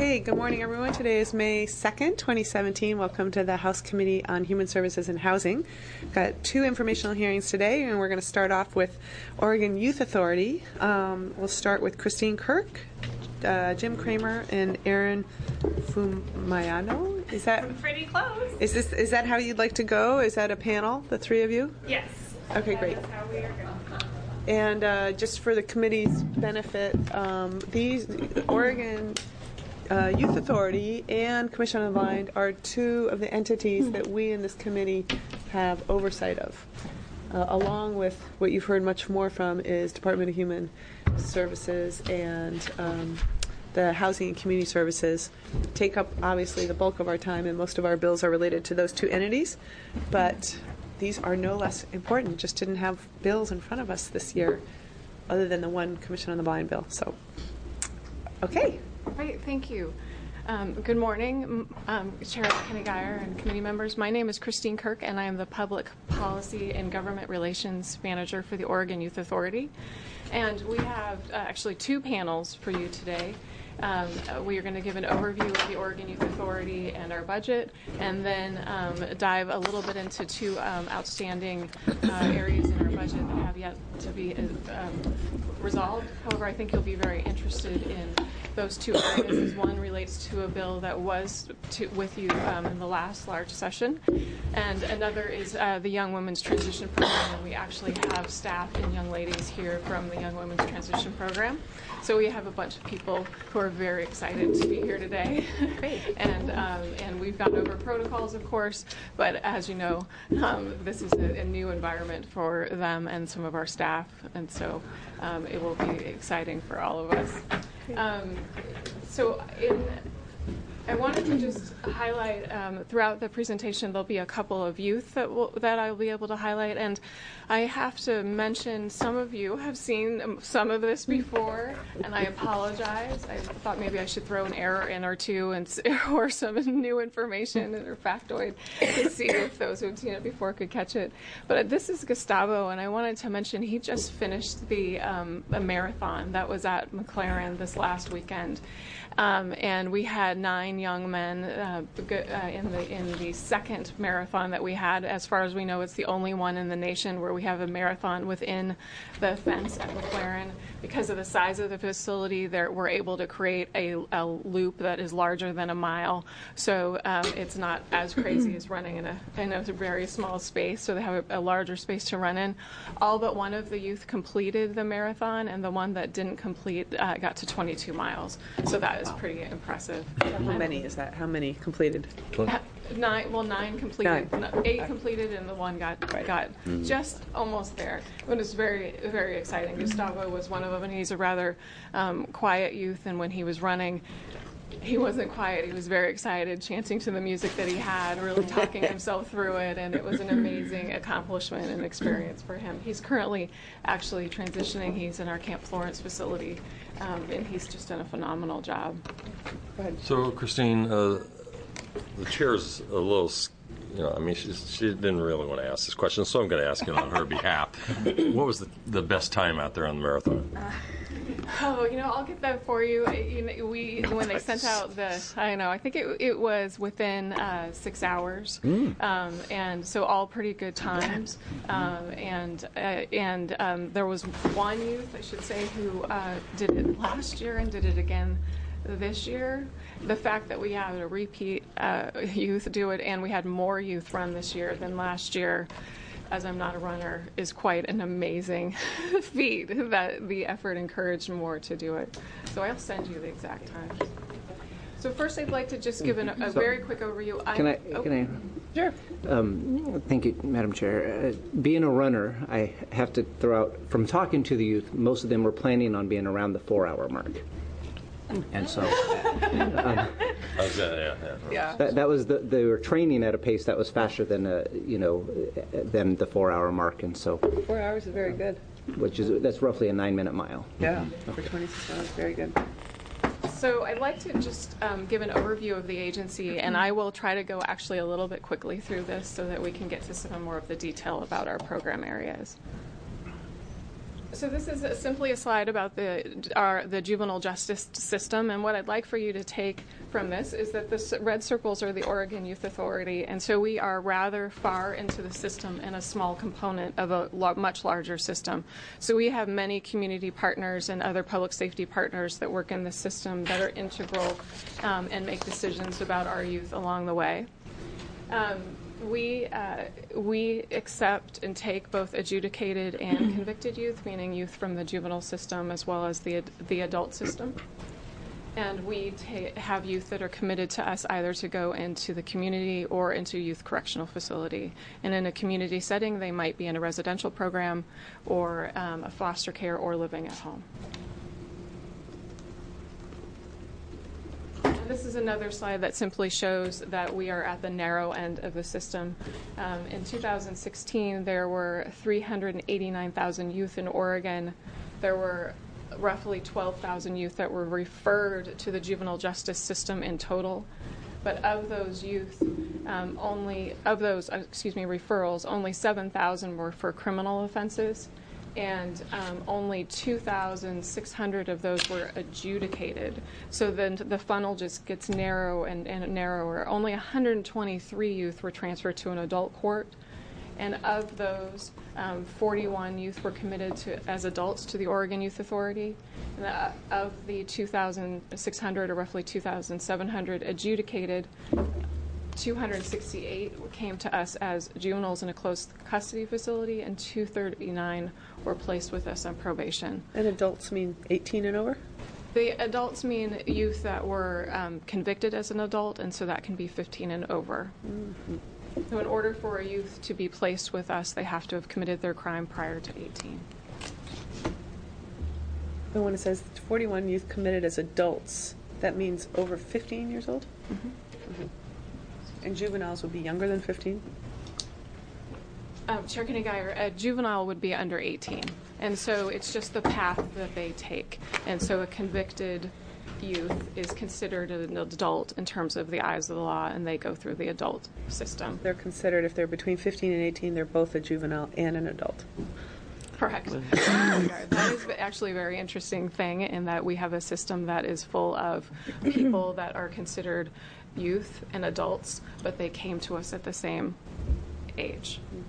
Okay, good morning, everyone. Today is May 2nd, 2017. Welcome to the House Committee on Human Services and Housing. Got two informational hearings today, and we're going to start off with Oregon Youth Authority. We'll start with Christine Kirk, Jim Kramer, and Aaron Fumayano. Is that pretty close? Is that how you'd like to go? Is that a panel, the three of you? Yes. Okay, great. That's how we are going. And just for the committee's benefit, these Oregon Youth Authority and Commission on the Blind are two of the entities that we in this committee have oversight of. Along with what you've heard much more from is Department of Human Services and the Housing and Community Services take up obviously the bulk of our time, and most of our bills are related to those two entities. But these are no less important. Just didn't have bills in front of us this year other than the one Commission on the Blind bill. So, okay. Great, thank you. Good morning, Chair Kenny Geyer and committee members. My name is Christine Kirk, and I am the Public Policy and Government Relations Manager for the Oregon Youth Authority. And we have actually two panels for you today. We are going to give an overview of the Oregon Youth Authority and our budget, and then dive a little bit into two outstanding areas in our budget that have yet to be resolved. However, I think you'll be very interested in those two areas. One relates to a bill that was with you in the last large session, and another is the Young Women's Transition Program, and we actually have staff and young ladies here from the Young Women's Transition Program. So we have a bunch of people who are very excited to be here today. Great. And we've gone over protocols, of course, but as you know, this is a new environment for them and some of our staff, and so it will be exciting for all of us. I wanted to just highlight throughout the presentation there'll be a couple of youth that I'll be able to highlight, and I have to mention some of you have seen some of this before, and I apologize. I thought maybe I should throw an error in or two or some new information or factoid to see if those who've seen it before could catch it. But this is Gustavo, and I wanted to mention he just finished a marathon that was at McLaren this last weekend. And we had 9 young men in the second marathon that we had. As far as we know, it's the only one in the nation where we have a marathon within the fence at McLaren. Because of the size of the facility, we're able to create a loop that is larger than a mile. So it's not as crazy as running in a very small space. So they have a larger space to run in. All but one of the youth completed the marathon, and the one that didn't complete got to 22 miles. So that is pretty impressive. How many is that? How many completed? 9 completed. 8 completed, and the one got just almost there. It was very, very exciting. Gustavo was one of them, and he's a rather quiet youth, and when he was running, he wasn't quiet. He was very excited, chanting to the music that he had, really talking himself through it, and it was an amazing accomplishment and experience for him. He's currently actually transitioning. He's in our Camp Florence facility, and he's just done a phenomenal job. Go ahead. So, Christine, the chair's a little, she didn't really want to ask this question, so I'm going to ask it on her behalf. What was the best time out there on the marathon? I'll get that for you. When they sent out I think it was within 6 hours, and so all pretty good times. And there was one youth, I should say, who did it last year and did it again this year. The fact that we had a repeat youth do it, and we had more youth run this year than last year, as I'm not a runner, is quite an amazing feat that the effort encouraged more to do it. So I'll send you the exact times. So first I'd like to just give a very quick overview. Can I? Sure. Thank you, Madam Chair. Being a runner, I have to throw out, from talking to the youth, most of them were planning on being around the 4-hour mark. And so that was they were training at a pace that was faster than than the 4-hour mark, and so 4 hours is very good. That's roughly a 9-minute mile. Yeah, for 26 hours, very good. So I'd like to just give an overview of the agency, and I will try to go actually a little bit quickly through this so that we can get to some more of the detail about our program areas. So this is simply a slide about the juvenile justice system, and what I'd like for you to take from this is that the red circles are the Oregon Youth Authority, and so we are rather far into the system and a small component of a much larger system. So we have many community partners and other public safety partners that work in the system that are integral and make decisions about our youth along the way. We accept and take both adjudicated and convicted youth, meaning youth from the juvenile system as well as the adult system. And we have youth that are committed to us either to go into the community or into youth correctional facility. And in a community setting, they might be in a residential program or a foster care or living at home. This is another slide that simply shows that we are at the narrow end of the system. In 2016, there were 389,000 youth in Oregon. There were roughly 12,000 youth that were referred to the juvenile justice system in total. But of those youth, referrals, only 7,000 were for criminal offenses, and only 2,600 of those were adjudicated. So then the funnel just gets narrow and narrower. Only 123 youth were transferred to an adult court, and of those, 41 youth were committed as adults to the Oregon Youth Authority. And of the 2,600, or roughly 2,700 adjudicated, 268 came to us as juveniles in a close custody facility, and 239 were placed with us on probation. And adults mean 18 and over? The adults mean youth that were convicted as an adult, and so that can be 15 and over. Mm-hmm. So in order for a youth to be placed with us, they have to have committed their crime prior to 18. And when it says 41 youth committed as adults, that means over 15 years old? Mm-hmm. Mm-hmm. And juveniles would be younger than 15? Chair Koenig-Geyer, a juvenile would be under 18. And so it's just the path that they take. And so a convicted youth is considered an adult in terms of the eyes of the law, and they go through the adult system. They're considered, if they're between 15 and 18, they're both a juvenile and an adult. Correct. That is actually a very interesting thing, in that we have a system that is full of people that are considered youth and adults, but they came to us at the same age. Mm-hmm.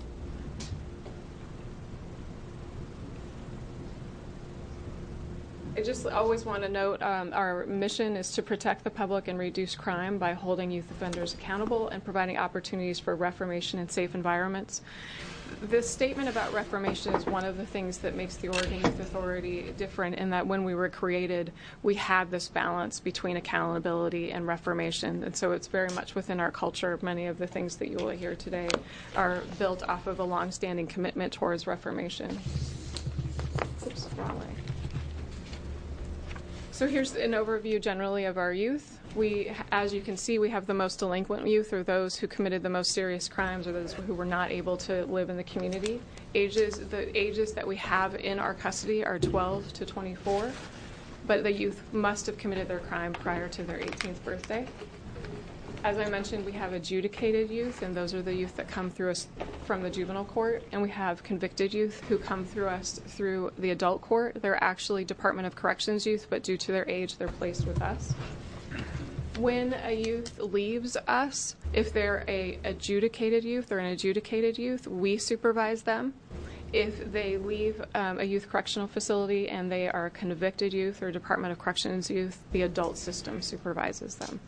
I just always want to note our mission is to protect the public and reduce crime by holding youth offenders accountable and providing opportunities for reformation in safe environments. This statement about reformation is one of the things that makes the Oregon Youth Authority different, in that when we were created, we had this balance between accountability and reformation. And so it's very much within our culture. Many of the things that you will hear today are built off of a longstanding commitment towards reformation. Oops, wrong way. So here's an overview generally of our youth. We, as you can see, we have the most delinquent youth, or those who committed the most serious crimes, or those who were not able to live in the community. The ages that we have in our custody are 12 to 24, but the youth must have committed their crime prior to their 18th birthday. As I mentioned, we have adjudicated youth, and those are the youth that come through us from the juvenile court, and we have convicted youth who come through us through the adult court. They're actually Department of Corrections youth, but due to their age, they're placed with us. When a youth leaves us, if they're an adjudicated youth, we supervise them. If they leave a youth correctional facility and they are a convicted youth or Department of Corrections youth, the adult system supervises them.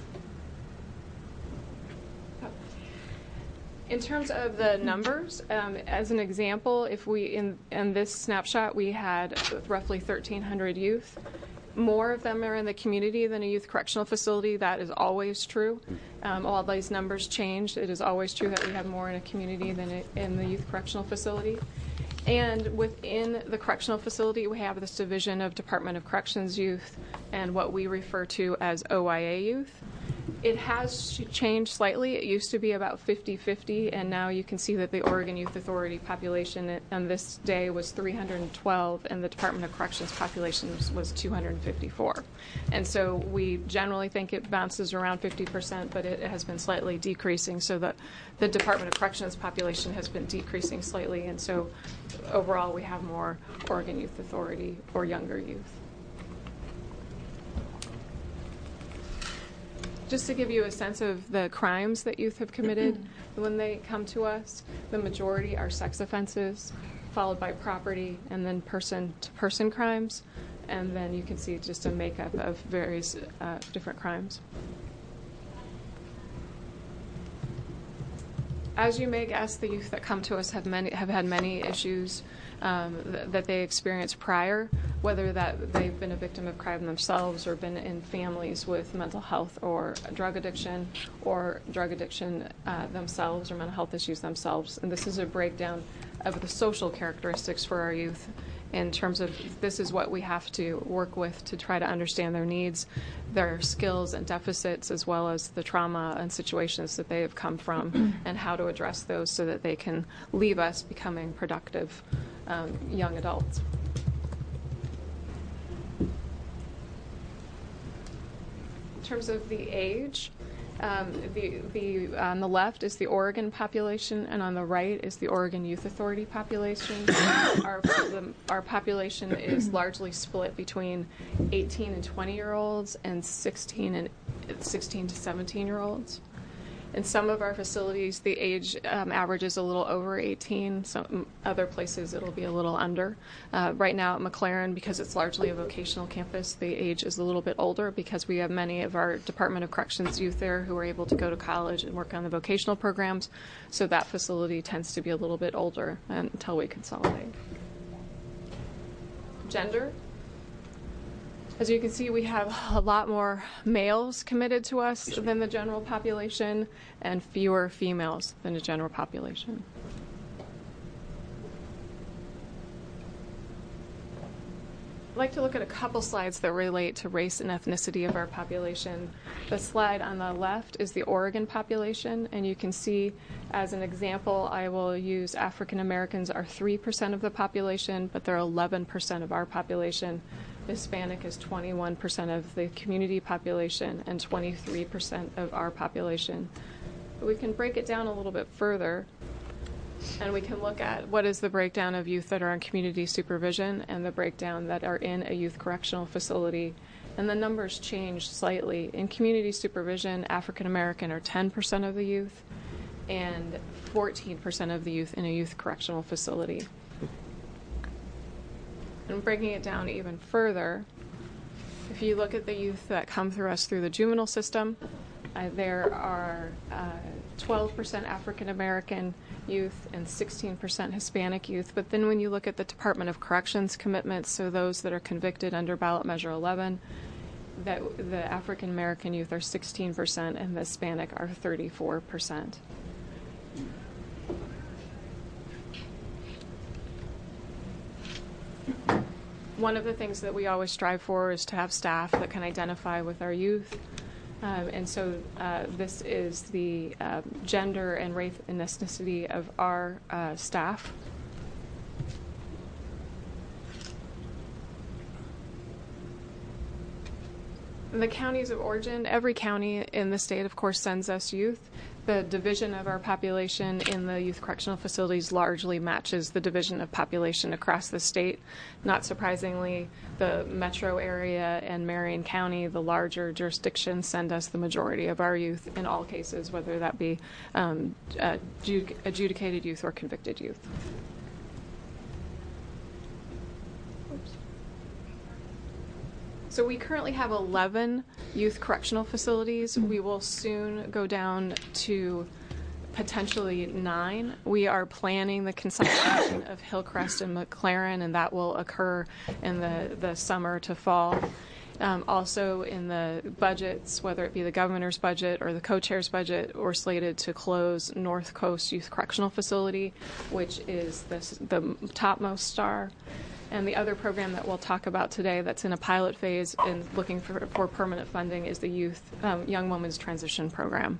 In terms of the numbers, as an example, if we in this snapshot we had roughly 1,300 youth. More of them are in the community than a youth correctional facility. That is always true. All these numbers change. It is always true that we have more in a community than in the youth correctional facility. And within the correctional facility, we have this division of Department of Corrections youth and what we refer to as OIA youth. It has changed slightly. It used to be about 50-50, and now you can see that the Oregon Youth Authority population on this day was 312, and the Department of Corrections population was 254. And so we generally think it bounces around 50%, but it has been slightly decreasing, so that the Department of Corrections population has been decreasing slightly, and so overall we have more Oregon Youth Authority or younger youth. Just to give you a sense of the crimes that youth have committed when they come to us, the majority are sex offenses, followed by property, and then person-to-person crimes. And then you can see just a makeup of various different crimes. As you may guess, the youth that come to us have had many issues that they experienced prior, whether that they've been a victim of crime themselves or been in families with mental health or drug addiction themselves or mental health issues themselves. And this is a breakdown of the social characteristics for our youth in terms of this is what we have to work with to try to understand their needs, their skills and deficits, as well as the trauma and situations that they have come from and how to address those so that they can leave us becoming productive young adults. In terms of the age, on the left is the Oregon population, and on the right is the Oregon Youth Authority population. Our population is largely split between 18 and 20-year-olds and 16 to 17-year-olds. In some of our facilities, the age average is a little over 18. Some other places, it'll be a little under. Right now at McLaren, because it's largely a vocational campus, the age is a little bit older because we have many of our Department of Corrections youth there who are able to go to college and work on the vocational programs. So that facility tends to be a little bit older until we consolidate. Gender. As you can see, we have a lot more males committed to us than the general population and fewer females than the general population. I'd like to look at a couple slides that relate to race and ethnicity of our population. The slide on the left is the Oregon population, and you can see, as an example, I will use African Americans are 3% of the population, but they're 11% of our population. Hispanic is 21% of the community population and 23% of our population. But we can break it down a little bit further, and we can look at what is the breakdown of youth that are in community supervision and the breakdown that are in a youth correctional facility. And the numbers change slightly. In community supervision, African American are 10% of the youth and 14% of the youth in a youth correctional facility. And breaking it down even further, if you look at the youth that come through us through the juvenile system, there are 12% African American youth and 16% Hispanic youth. But then when you look at the Department of Corrections commitments, so those that are convicted under ballot measure 11, that the African American youth are 16% and the Hispanic are 34%. One of the things that we always strive for is to have staff that can identify with our youth. And so this is the gender and race and ethnicity of our staff. The counties of origin, every county in the state, of course, sends us youth. The division of our population in the youth correctional facilities largely matches the division of population across the state. Not surprisingly, the metro area and Marion County, the larger jurisdictions, send us the majority of our youth in all cases, whether that be adjudicated youth or convicted youth. So we currently have 11 youth correctional facilities. We will soon go down to potentially 9. We are planning the consolidation of Hillcrest and McLaren, and that will occur in the summer to fall. Also in the budgets, whether it be the governor's budget or the co-chair's budget, we're slated to close North Coast Youth Correctional Facility, which is the topmost star. And the other program that we'll talk about today that's in a pilot phase and looking for permanent funding is the Young Women's Transition Program.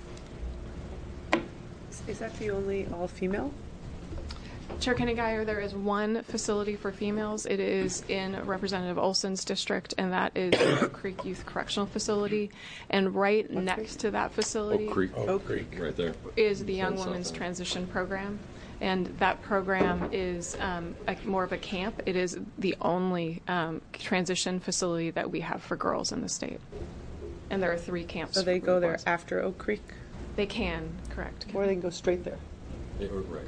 Is that the only all-female? Chair Kenny-Geyer, there is one facility for females. It is in Representative Olson's district, and that is Oak Creek Youth Correctional Facility. And right next to that facility Oak Creek, right there, is the Young Women's Transition Program. And that program is more of a camp. It is the only transition facility that we have for girls in the state. And there are 3 camps. So they for go there boys. after Oak Creek? They can, correct. Or they can go straight there? right.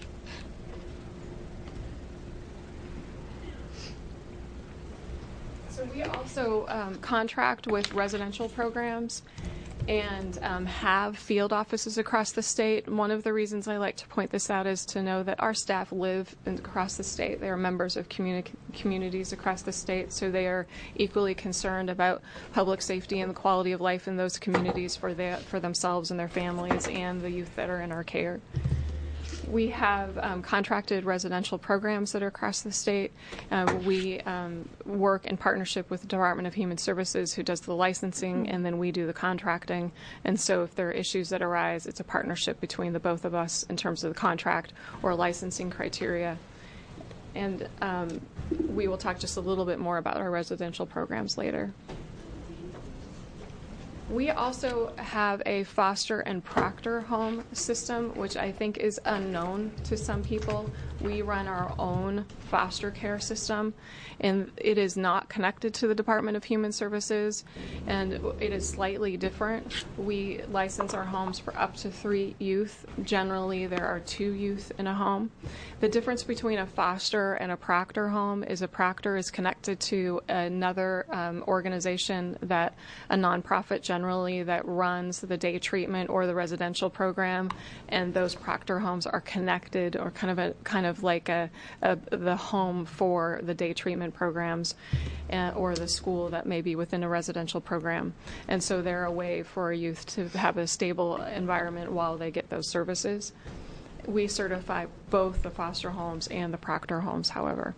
So we also contract with residential programs and have field offices across the state. One of the reasons I like to point this out is to know that our staff live across the state. They are members of communities across the state, so they are equally concerned about public safety and the quality of life in those communities for themselves and their families and the youth that are in our care. We have contracted residential programs that are across the state. We work in partnership with the Department of Human Services, who does the licensing, and then we do the contracting. And so if there are issues that arise, it's a partnership between the both of us in terms of the contract or licensing criteria. And we will talk just a little bit more about our residential programs later. We also have a foster and proctor home system, which I think is unknown to some people. We run our own foster care system, and it is not connected to the Department of Human Services, and it is slightly different. We license our homes for up to 3 youth. Generally, there are 2 youth in a home. The difference between a foster and a proctor home is a proctor is connected to another organization, that a nonprofit generally, that runs the day treatment or the residential program, and those proctor homes are connected, or kind of like the home for the day treatment programs, or the school that may be within a residential program. And so they're a way for a youth to have a stable environment while they get those services. We certify both the foster homes and the proctor homes, however.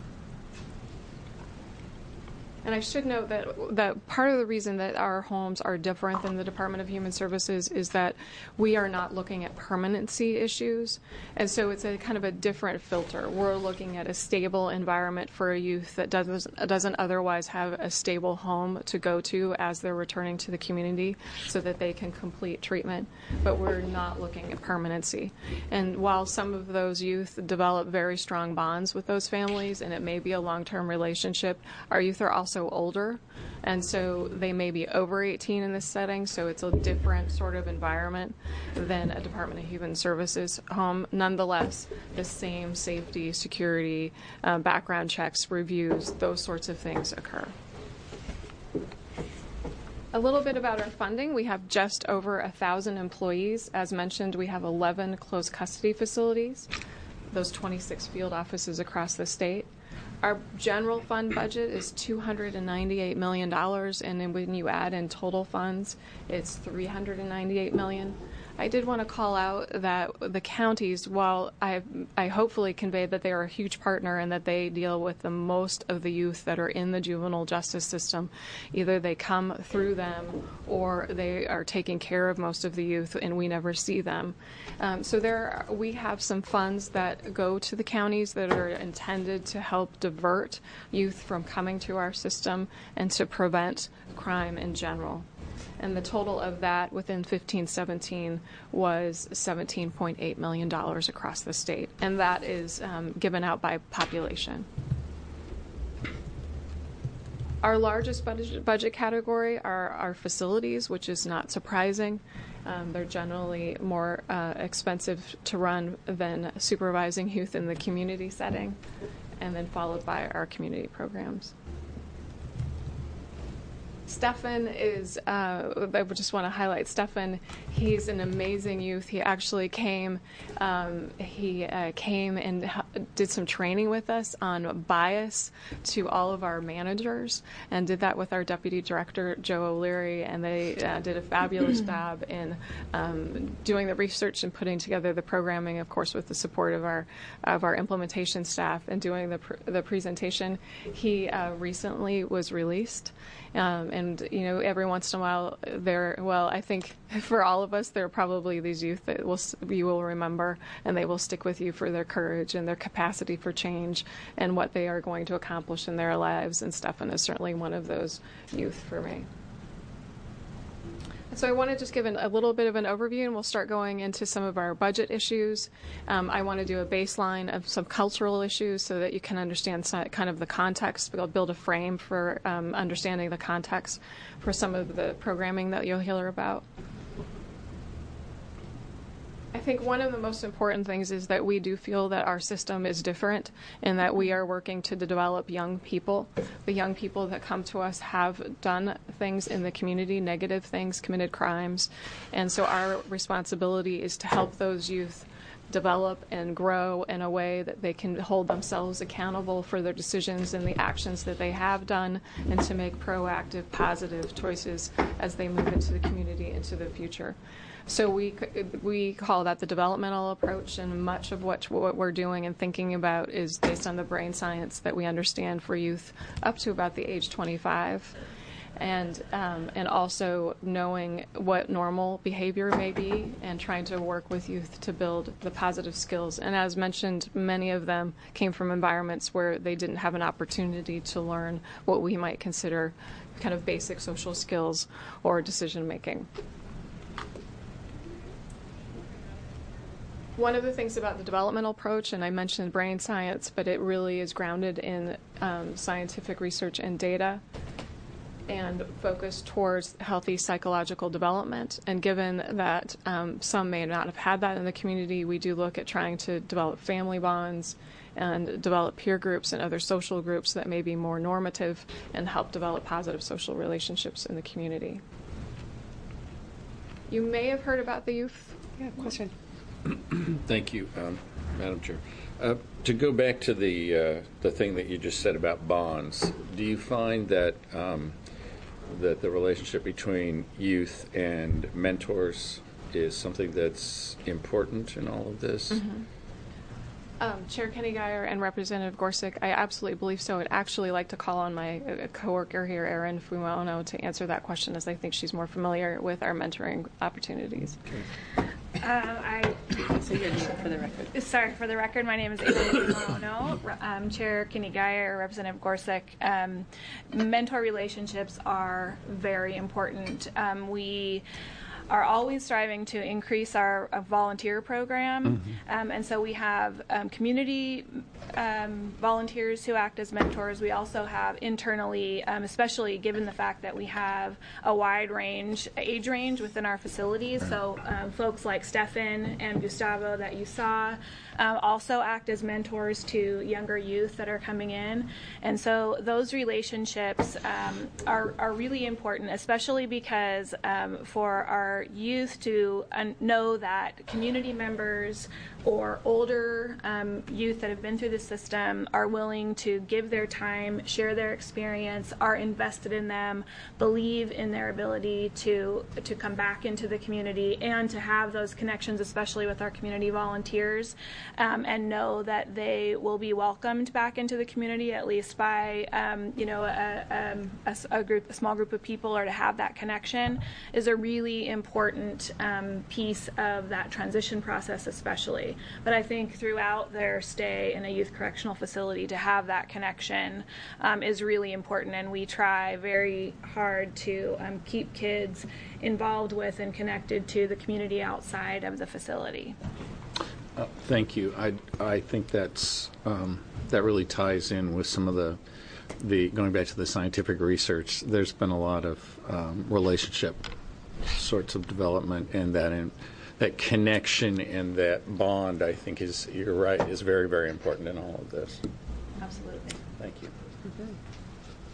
And I should note that part of the reason that our homes are different than the Department of Human Services is that we are not looking at permanency issues. And so it's a kind of a different filter. We're looking at a stable environment for a youth that doesn't otherwise have a stable home to go to as they're returning to the community, so that they can complete treatment. But we're not looking at permanency. And while some of those youth develop very strong bonds with those families, and it may be a long-term relationship, our youth are also older, and so they may be over 18 in this setting, so it's a different sort of environment than a Department of Human Services home. Nonetheless, the same safety, security, background checks, reviews, those sorts of things occur. A little bit about our funding. We have just over 1,000 employees. As mentioned, we have 11 closed custody facilities, those 26 field offices across the state. Our general fund budget is $298 million, and then when you add in total funds, it's $398 million. I did want to call out that the counties, while I hopefully conveyed that they are a huge partner and that they deal with the most of the youth that are in the juvenile justice system, either they come through them or they are taking care of most of the youth and we never see them. So we have some funds that go to the counties that are intended to help divert youth from coming to our system and to prevent crime in general. And the total of that within 15-17 was $17.8 million across the state. And that is given out by population. Our largest budget category are our facilities, which is not surprising. They're generally more expensive to run than supervising youth in the community setting, and then followed by our community programs. Stefan is, I would just want to highlight Stefan. He's an amazing youth. He actually came and did some training with us on bias to all of our managers, and did that with our Deputy Director, Joe O'Leary, and they did a fabulous job in doing the research and putting together the programming, of course, with the support of our implementation staff, and doing the presentation. He recently was released. And, every once in a while, I think for all of us, there are probably these youth that you will remember, and they will stick with you for their courage and their capacity for change and what they are going to accomplish in their lives. And Stefan is certainly one of those youth for me. So I want to just give a little bit of an overview, and we'll start going into some of our budget issues. I want to do a baseline of some cultural issues so that you can understand kind of the context. We'll build a frame for understanding the context for some of the programming that you'll hear about. I think one of the most important things is that we do feel that our system is different and that we are working to develop young people. The young people that come to us have done things in the community, negative things, committed crimes. And so our responsibility is to help those youth develop and grow in a way that they can hold themselves accountable for their decisions and the actions that they have done, and to make proactive, positive choices as they move into the community, into the future. So we call that the developmental approach, and much of what we're doing and thinking about is based on the brain science that we understand for youth up to about the age 25. And also knowing what normal behavior may be, and trying to work with youth to build the positive skills. And as mentioned, many of them came from environments where they didn't have an opportunity to learn what we might consider kind of basic social skills or decision making. One of the things about the developmental approach, and I mentioned brain science, but it really is grounded in scientific research and data, and focused towards healthy psychological development. And given that some may not have had that in the community, we do look at trying to develop family bonds and develop peer groups and other social groups that may be more normative and help develop positive social relationships in the community. You may have heard about the youth. Yeah, question. Thank you, Madam Chair. To go back to the thing that you just said about bonds, do you find that that the relationship between youth and mentors is something that's important in all of this? Mm-hmm. Chair Kenny Geyer and Representative Gorsuch, I absolutely believe so. I'd actually like to call on my coworker here, Erin Fumono, to answer that question, as I think she's more familiar with our mentoring opportunities. Okay. Sorry, for the record, my name is Erin Fumono. Chair Kenny Geyer, Representative Gorsuch. Mentor relationships are very important. We are always striving to increase our volunteer program. Mm-hmm. And so we have community volunteers who act as mentors. We also have internally, especially given the fact that we have a wide age range within our facilities. So folks like Stefan and Gustavo that you saw also act as mentors to younger youth that are coming in. And so those relationships are really important, especially because for our youth to know that community members or older youth that have been through the system are willing to give their time, share their experience, are invested in them, believe in their ability to come back into the community, and to have those connections, especially with our community volunteers, and know that they will be welcomed back into the community, at least by a small group of people, or to have that connection, is a really important piece of that transition process, especially. But I think throughout their stay in a youth correctional facility, to have that connection is really important, and we try very hard to keep kids involved with and connected to the community outside of the facility. Thank you. I think that's that really ties in with some of the going back to the scientific research. There's been a lot of relationship sorts of development, and that connection and that bond, I think, you're right, is very, very important in all of this. Absolutely. Thank you.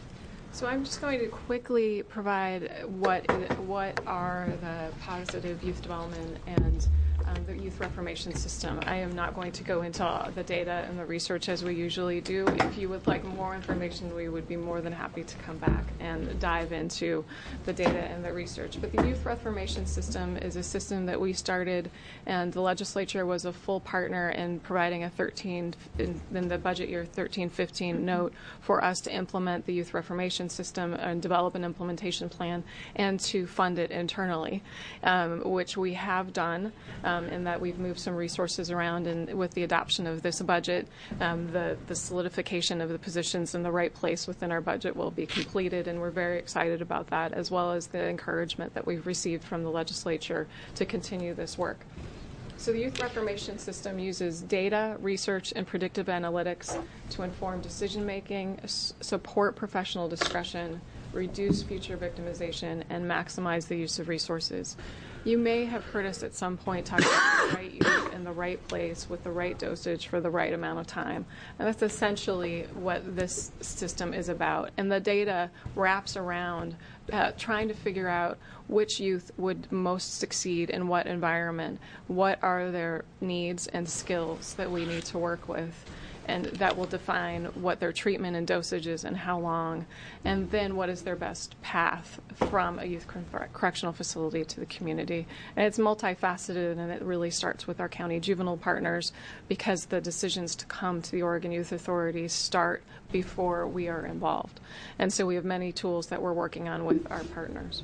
So I'm just going to quickly provide what are the positive youth development and the youth reformation system. I am not going to go into the data and the research as we usually do. If you would like more information, we would be more than happy to come back and dive into the data and the research. But the youth reformation system is a system that we started, and the legislature was a full partner in providing in the budget year 13-15 note for us to implement the youth reformation system and develop an implementation plan and to fund it internally, which we have done. In that we've moved some resources around, and with the adoption of this budget, the solidification of the positions in the right place within our budget will be completed, and we're very excited about that, as well as the encouragement that we've received from the legislature to continue this work. So the Youth Reformation System uses data, research, and predictive analytics to inform decision-making, support professional discretion, reduce future victimization, and maximize the use of resources. You may have heard us at some point talk about the right youth in the right place with the right dosage for the right amount of time. And that's essentially what this system is about. And the data wraps around trying to figure out which youth would most succeed in what environment, what are their needs and skills that we need to work with. And that will define what their treatment and dosage is and how long, and then what is their best path from a youth correctional facility to the community. And it's multifaceted, and it really starts with our county juvenile partners, because the decisions to come to the Oregon Youth Authority start before we are involved. And so we have many tools that we're working on with our partners.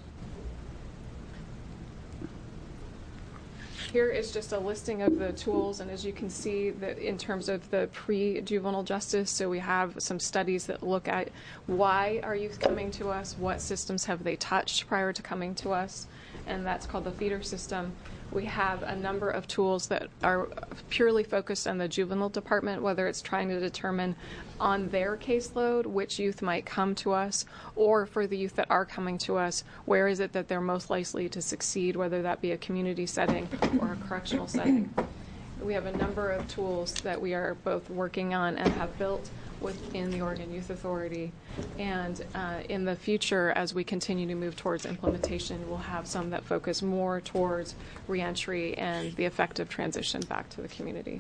Here is just a listing of the tools, and as you can see, that in terms of the pre-juvenile justice, so we have some studies that look at why are youth coming to us, what systems have they touched prior to coming to us, and that's called the feeder system. We have a number of tools that are purely focused on the juvenile department, whether it's trying to determine on their caseload which youth might come to us, or for the youth that are coming to us, where is it that they're most likely to succeed, whether that be a community setting or a correctional setting. We have a number of tools that we are both working on and have built within the Oregon Youth Authority. And in the future, as we continue to move towards implementation, we'll have some that focus more towards reentry and the effective transition back to the community.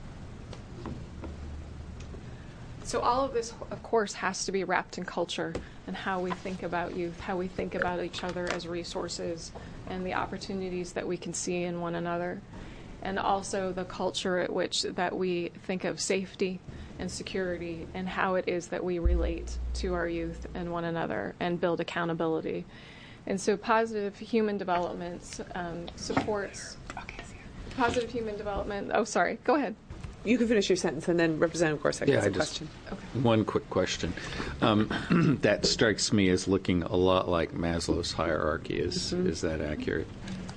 So all of this, of course, has to be wrapped in culture and how we think about youth, how we think about each other as resources, and the opportunities that we can see in one another. And also the culture at which that we think of safety and security, and how it is that we relate to our youth and one another and build accountability. And so positive human development supports positive human development. Oh, sorry. Go ahead. You can finish your sentence, and then Representative Gorsuch has a question. Okay. One quick question. That strikes me as looking a lot like Maslow's hierarchy. Is that accurate?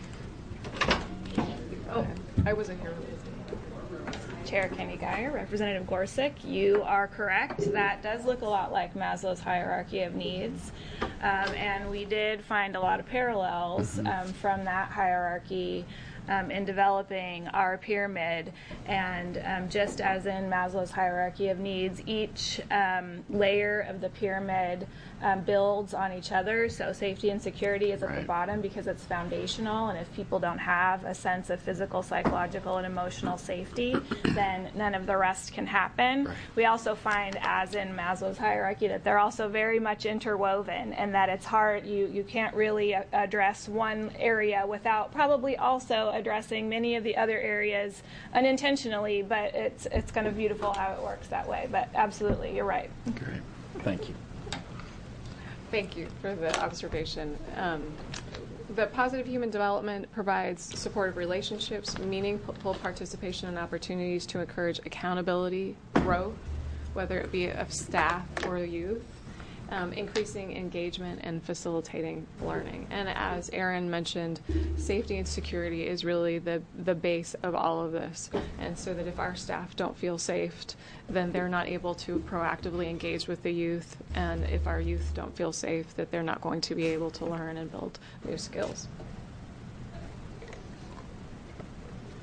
Oh, I wasn't here. Chair Kenny Geyer, Representative Gorsuch, you are correct. That does look a lot like Maslow's hierarchy of needs. And we did find a lot of parallels from that hierarchy in developing our pyramid. And just as in Maslow's hierarchy of needs, each layer of the pyramid builds on each other. So safety and security is at the bottom because it's foundational. And if people don't have a sense of physical, psychological, and emotional safety, then none of the rest can happen. Right. We also find, as in Maslow's hierarchy, that they're also very much interwoven, and that it's hard, you can't really address one area without probably also addressing many of the other areas unintentionally, but it's kind of beautiful how it works that way. But absolutely, you're right. Great. Thank you. Thank you for the observation. The positive human development provides supportive relationships, meaningful participation, and opportunities to encourage accountability, growth, whether it be of staff or youth, increasing engagement and facilitating learning. And as Erin mentioned, safety and security is really the base of all of this. And so that if our staff don't feel safe, then they're not able to proactively engage with the youth. And if our youth don't feel safe, that they're not going to be able to learn and build new skills.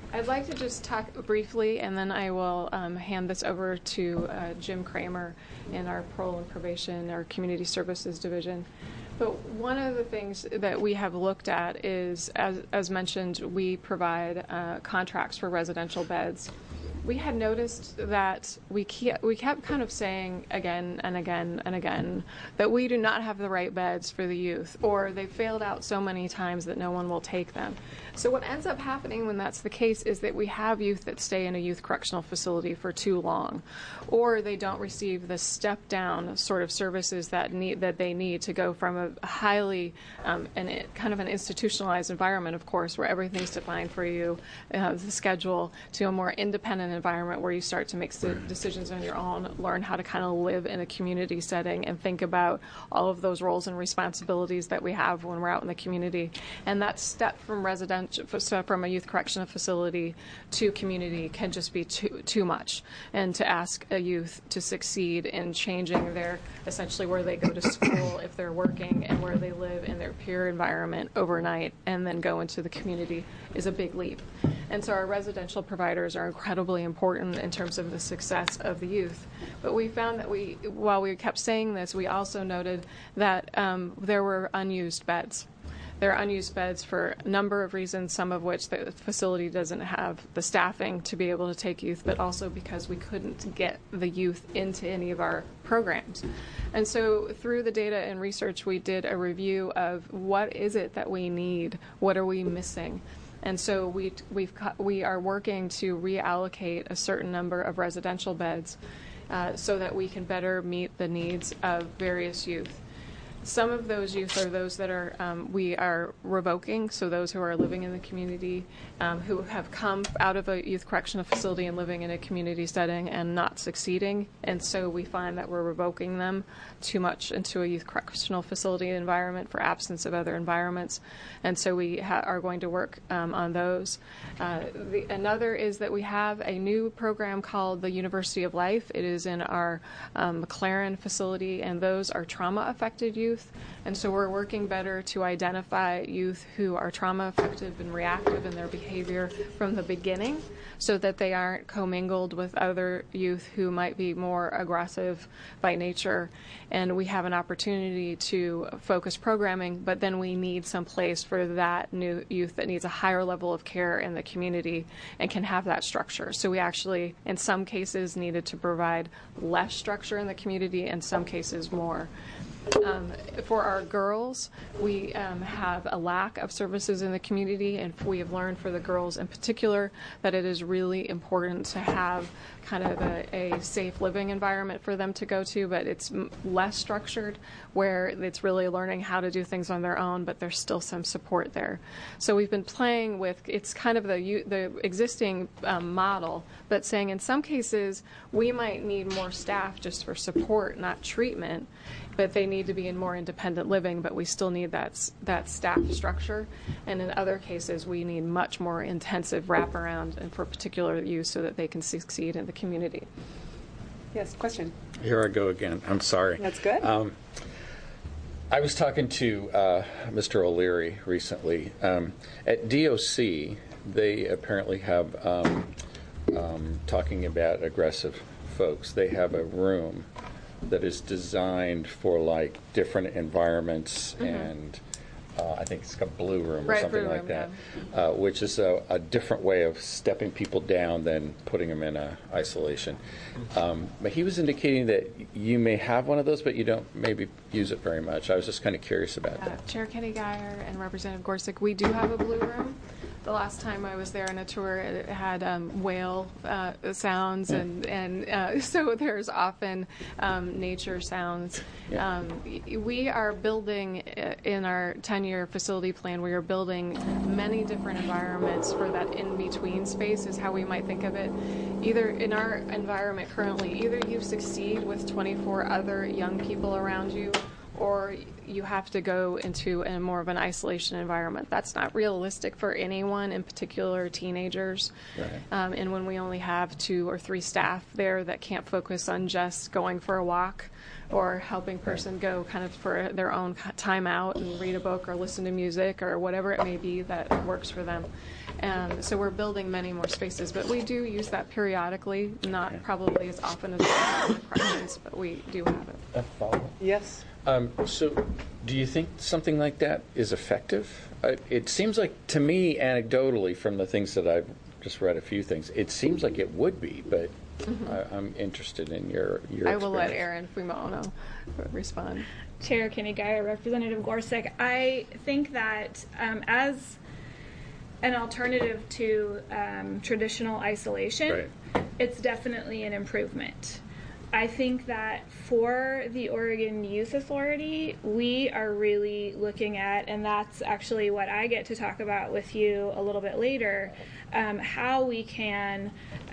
I'd like to just talk briefly, and then I will hand this over to Jim Kramer in our Parole and Probation, our Community Services Division. But one of the things that we have looked at is, as mentioned, we provide contracts for residential beds. We had noticed that we kept kind of saying again and again and again that we do not have the right beds for the youth, or they failed out so many times that no one will take them. So what ends up happening when that's the case is that we have youth that stay in a youth correctional facility for too long, or they don't receive the step-down sort of services that they need to go from a highly kind of an institutionalized environment, of course, where everything's defined for you, the schedule, to a more independent environment where you start to make decisions on your own, learn how to kind of live in a community setting and think about all of those roles and responsibilities that we have when we're out in the community. And that step from from a youth correctional facility to community can just be too much. And to ask a youth to succeed in changing essentially where they go to school if they're working and where they live in their peer environment overnight and then go into the community is a big leap. And so our residential providers are incredibly important in terms of the success of the youth. But we found that while we kept saying this, we also noted that there were unused beds. There are unused beds for a number of reasons, some of which the facility doesn't have the staffing to be able to take youth, but also because we couldn't get the youth into any of our programs. And so through the data and research, we did a review of what is it that we need, what are we missing. And so we are working to reallocate a certain number of residential beds so that we can better meet the needs of various youth. Some of those youth are those that we are revoking, so those who are living in the community, who have come out of a youth correctional facility and living in a community setting and not succeeding. And so we find that we're revoking them too much into a youth correctional facility environment for absence of other environments. And so we are going to work on those. Another is that we have a new program called the University of Life. It is in our McLaren facility, and those are trauma-affected youth. And so we're working better to identify youth who are trauma-affected and reactive in their behavior from the beginning so that they aren't commingled with other youth who might be more aggressive by nature. And we have an opportunity to focus programming, but then we need some place for that new youth that needs a higher level of care in the community and can have that structure. So we actually, in some cases, needed to provide less structure in the community, in some cases more. For our girls, we have a lack of services in the community, and we have learned for the girls in particular that it is really important to have kind of a safe living environment for them to go to, but it's less structured, where it's really learning how to do things on their own, but there's still some support there. So we've been playing with, it's kind of the existing model, but saying in some cases we might need more staff just for support, not treatment, but they need to be in more independent living, but we still need that staff structure. And in other cases, we need much more intensive wraparound and for particular use so that they can succeed in the community. Yes, question. Here I go again. I'm sorry. That's good. I was talking to Mr. O'Leary recently. At DOC, they apparently have, talking about aggressive folks, they have a room that is designed for like different environments, and I think it's got blue room or something like that, which is a different way of stepping people down than putting them in isolation. But he was indicating that you may have one of those, but you don't maybe use it very much. I was just kind of curious about that. Chair Kenny Geyer and Representative Gorsuch, we do have a blue room. The last time I was there on a tour, it had whale sounds, and so there's often nature sounds. Yeah. We are building, in our 10-year facility plan, we are building many different environments for that in-between space is how we might think of it. Either in our environment currently, either you succeed with 24 other young people around you, or you have to go into a more of an isolation environment. That's not realistic for anyone, in particular teenagers. Right. And when we only have 2 or 3 staff there that can't focus on just going for a walk or helping person go kind of for their own time out and read a book or listen to music or whatever it may be that works for them. And so we're building many more spaces, but we do use that periodically, not probably as often as the corrections, but we do have it. A follow-up? Yes. So, do you think something like that is effective? It seems like, to me, anecdotally, from the things that I've just read, a few things, it seems like it would be, but I'm interested in your I will let experience. Erin Fumono respond. Chair Kenny Geyer, Representative Gorsuch, I think that as an alternative to traditional isolation, Right. it's definitely an improvement. I think that for the Oregon Youth Authority, we are really looking at, and that's actually what I get to talk about with you a little bit later, how we can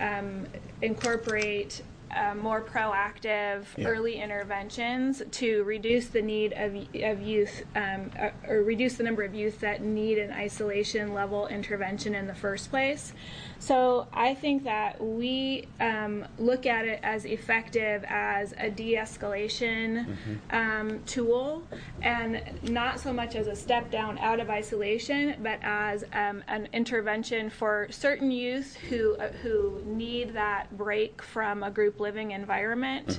incorporate more proactive early interventions to reduce the need of youth, or reduce the number of youth that need an isolation level intervention in the first place. So I think that we look at it as effective as a de-escalation tool, and not so much as a step down out of isolation, but as an intervention for certain youth who need that break from a group living environment,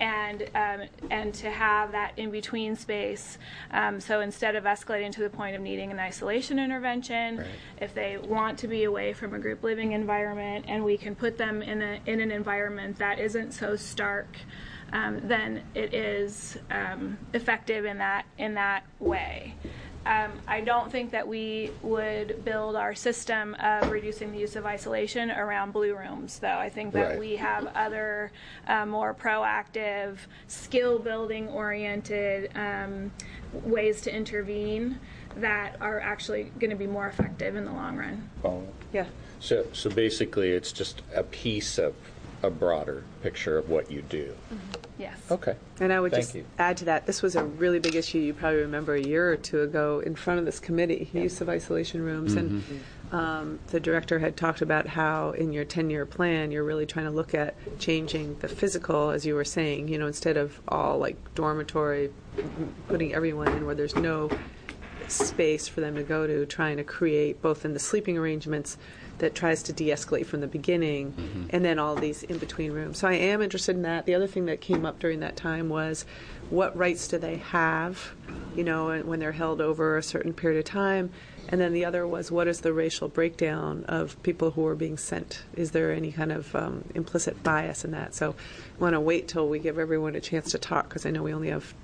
and to have that in between space. So instead of escalating to the point of needing an isolation intervention, if they want to be away from a group living environment, and we can put them in an environment that isn't so stark, then it is effective in that way. I don't think that we would build our system of reducing the use of isolation around blue rooms, though. I think that we have other more proactive, skill-building oriented ways to intervene that are actually going to be more effective in the long run. Yeah. So basically, it's just a piece of a broader picture of what you do. Yes. Okay. And I would Thank just you. add to that, this was a really big issue, you probably remember, a year or two ago in front of this committee, use of isolation rooms. And the director had talked about how in your 10-year plan, you're really trying to look at changing the physical, as you were saying, instead of all like dormitory, putting everyone in where there's no space for them to go to, trying to create both in the sleeping arrangements that tries to de-escalate from the beginning, and then all these in-between rooms. So I am interested in that. The other thing that came up during that time was what rights do they have, when they're held over a certain period of time, and then the other was what is the racial breakdown of people who are being sent? Is there any kind of implicit bias in that? So I want to wait till we give everyone a chance to talk, because I know we only have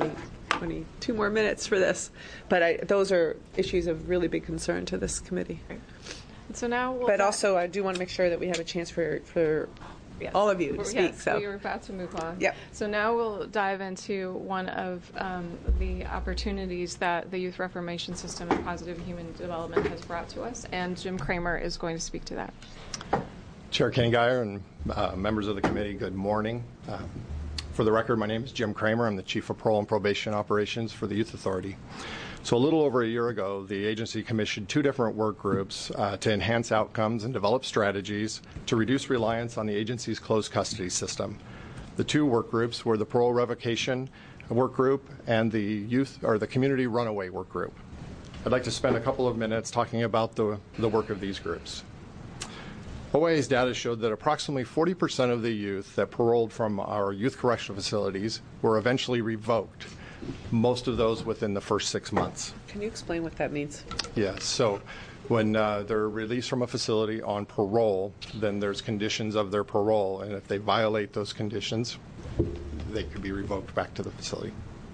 22 more minutes for this. But those are issues of really big concern to this committee. So now But also, I do want to make sure that we have a chance for Yes. all of you to speak. Yes, So we are about to move on. Yep. So now we'll dive into one of the opportunities that the Youth Reformation System and Positive Human Development has brought to us, and Jim Kramer is going to speak to that. Chair Kenny Geyer and members of the committee, good morning. For the record, my name is Jim Kramer. I'm the Chief of Parole and Probation Operations for the Youth Authority. So a little over a year ago, the agency commissioned 2 different work groups to enhance outcomes and develop strategies to reduce reliance on the agency's closed custody system. The 2 work groups were the Parole Revocation Work Group and the Community Runaway Work Group. I'd like to spend a couple of minutes talking about the work of these groups. OIA's data showed that approximately 40% of the youth that paroled from our youth correctional facilities were eventually revoked, most of those within the first 6 months. can you explain what that means? Yes. So when they're released from a facility on parole, then there's conditions of their parole, and if they violate those conditions, they could be revoked back to the facility.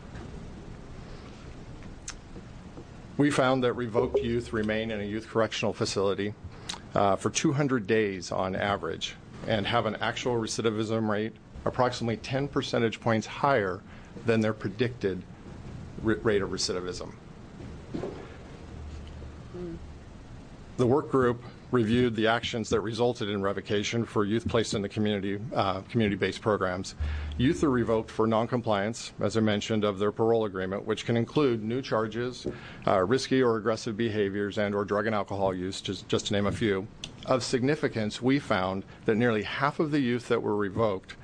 We found that revoked youth remain in a youth correctional facility for 200 days on average and have an actual recidivism rate approximately 10 percentage points higher than their predicted rate of recidivism. The work group reviewed the actions that resulted in revocation for youth placed in the community-based programs. Youth are revoked for noncompliance, as I mentioned, of their parole agreement, which can include new charges, risky or aggressive behaviors, and or drug and alcohol use, just to name a few. Of significance, we found that nearly half of the youth that were revoked,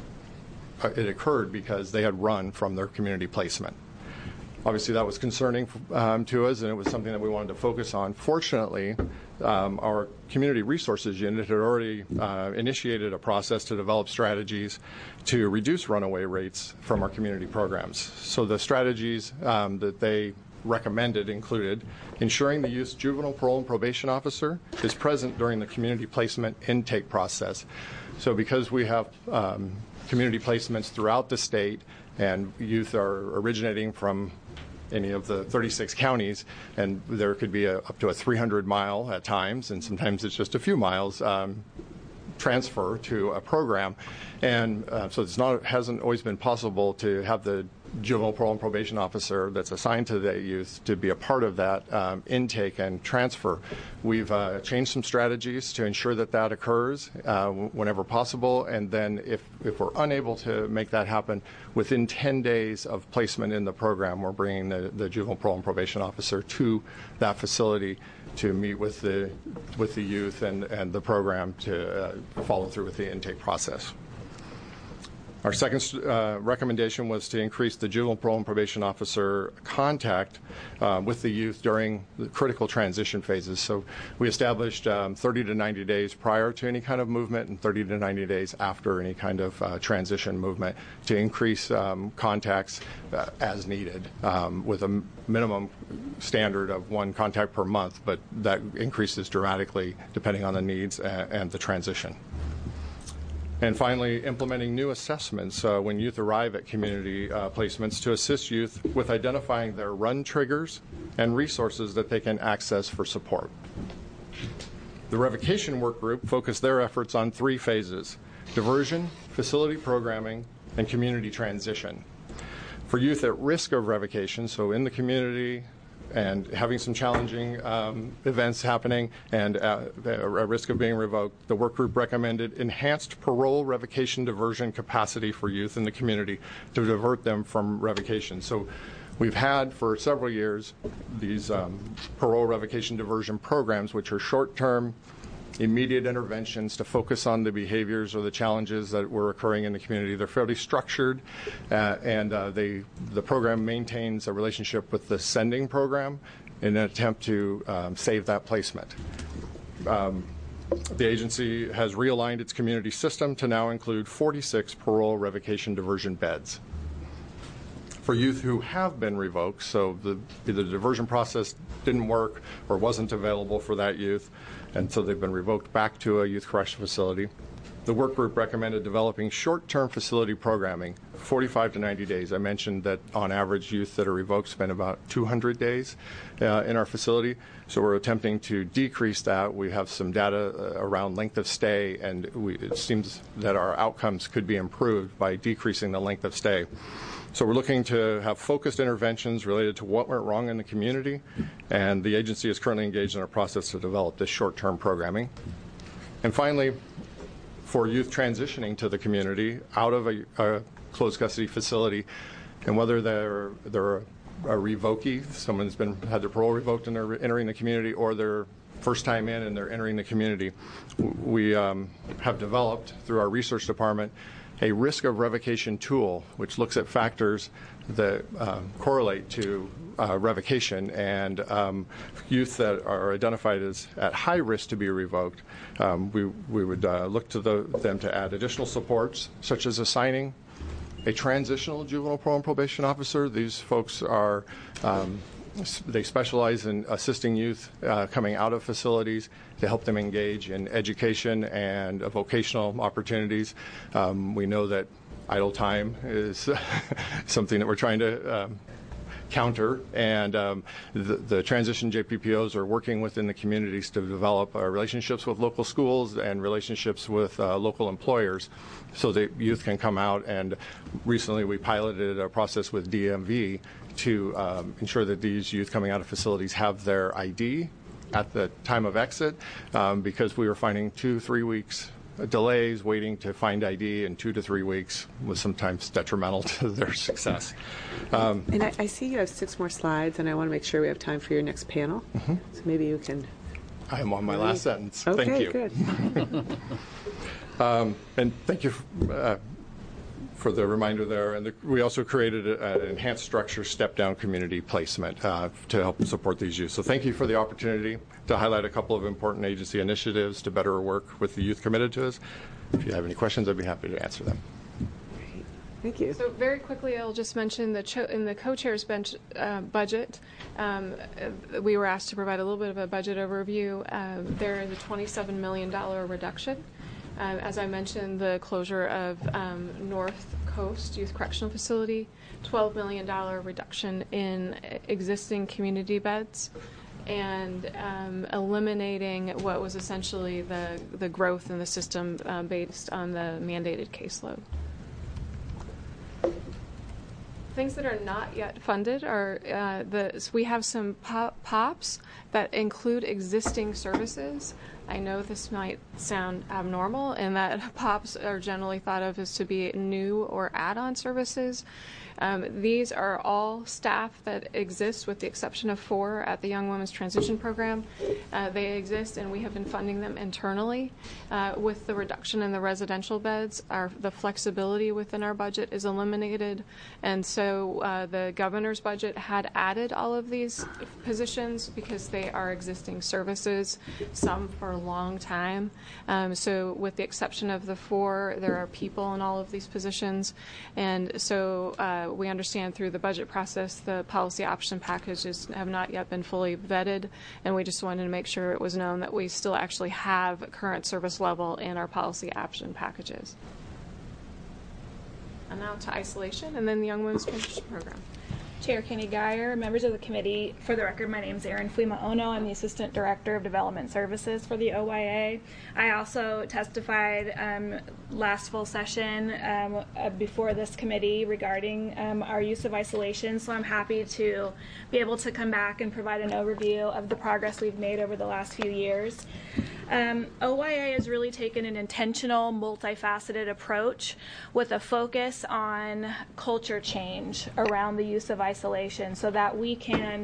it occurred because they had run from their community placement. Obviously, that was concerning to us, and it was something that we wanted to focus on. Fortunately, our Community Resources Unit had already initiated a process to develop strategies to reduce runaway rates from our community programs. So the strategies that they recommended included ensuring the youth's juvenile parole and probation officer is present during the community placement intake process. So because we have community placements throughout the state and youth are originating from any of the 36 counties, and there could be up to a 300-mile at times, and sometimes it's just a few miles transfer to a program. And so hasn't always been possible to have the juvenile parole and probation officer that's assigned to the youth to be a part of that intake and transfer. We've changed some strategies to ensure that that occurs whenever possible, and then if we're unable to make that happen, within 10 days of placement in the program, we're bringing the juvenile parole and probation officer to that facility to meet with the youth and the program to follow through with the intake process. Our second recommendation was to increase the juvenile parole and probation officer contact with the youth during the critical transition phases. So we established 30 to 90 days prior to any kind of movement and 30 to 90 days after any kind of transition movement to increase contacts as needed with a minimum standard of 1 contact per month, but that increases dramatically depending on the needs and the transition. And finally, implementing new assessments when youth arrive at community placements to assist youth with identifying their run triggers and resources that they can access for support. The revocation work group focused their efforts on 3 phases: diversion, facility programming, and community transition. For youth at risk of revocation, so in the community, and having some challenging events happening and at risk of being revoked, the work group recommended enhanced parole revocation diversion capacity for youth in the community to divert them from revocation. So we've had for several years these parole revocation diversion programs, which are short-term, immediate interventions to focus on the behaviors or the challenges that were occurring in the community. They're fairly structured, and the program maintains a relationship with the sending program in an attempt to save that placement. The agency has realigned its community system to now include 46 parole revocation diversion beds. For youth who have been revoked, so either the diversion process didn't work or wasn't available for that youth, and so they've been revoked back to a youth correctional facility, the work group recommended developing short-term facility programming, 45 to 90 days. I mentioned that on average youth that are revoked spend about 200 days in our facility, so we're attempting to decrease that. We have some data around length of stay, and it seems that our outcomes could be improved by decreasing the length of stay. So we're looking to have focused interventions related to what went wrong in the community, and the agency is currently engaged in a process to develop this short-term programming. And finally, for youth transitioning to the community out of a closed custody facility, and whether they're a revokee, someone's had their parole revoked and they're entering the community, or they're first time in and they're entering the community, we have developed through our research department a risk of revocation tool, which looks at factors that correlate to revocation, and youth that are identified as at high risk to be revoked, we would look to them to add additional supports, such as assigning a transitional juvenile parole and probation officer. These folks are they specialize in assisting youth coming out of facilities to help them engage in education and vocational opportunities. We know that idle time is something that we're trying to counter, and the transition JPPOs are working within the communities to develop relationships with local schools and relationships with local employers so that youth can come out. And recently we piloted a process with DMV to ensure that these youth coming out of facilities have their ID at the time of exit because we were finding 2-3 weeks delays waiting to find ID, and 2 to 3 weeks was sometimes detrimental to their success. And I see you have 6 more slides, and I want to make sure we have time for your next panel. So maybe you can... I am on my last sentence. Okay, Thank you. Good. And thank you for the reminder there. And we also created an enhanced structure step-down community placement to help support these youth. So thank you for the opportunity to highlight a couple of important agency initiatives to better work with the youth committed to us. If you have any questions, I'd be happy to answer them. Thank you. So very quickly, I'll just mention in the co-chair's budget, we were asked to provide a little bit of a budget overview. There is a $27 million reduction. As I mentioned, the closure of North Coast Youth Correctional Facility, $12 million reduction in existing community beds, and eliminating what was essentially the growth in the system based on the mandated caseload. Things that are not yet funded are we have some POPs that include existing services. I know this might sound abnormal in that POPs are generally thought of as to be new or add-on services. These are all staff that exist with the exception of 4 at the Young Women's Transition Program. They exist, and we have been funding them internally. With the reduction in the residential beds, the flexibility within our budget is eliminated, and so the governor's budget had added all of these positions because they are existing services, some for a long time. So with the exception of the 4, there are people in all of these positions, and so we understand through the budget process the policy option packages have not yet been fully vetted, and we just wanted to make sure it was known that we still actually have current service level in our policy option packages. And now to isolation, and then the Young Women's Transition Program. Chair Kenny Geyer, members of the committee, for the record, my name is Erin Fuima-Ono. I'm the Assistant Director of Development Services for the OYA. I also testified last full session before this committee regarding our use of isolation, so I'm happy to be able to come back and provide an overview of the progress we've made over the last few years. OYA has really taken an intentional, multifaceted approach with a focus on culture change around the use of isolation so that we can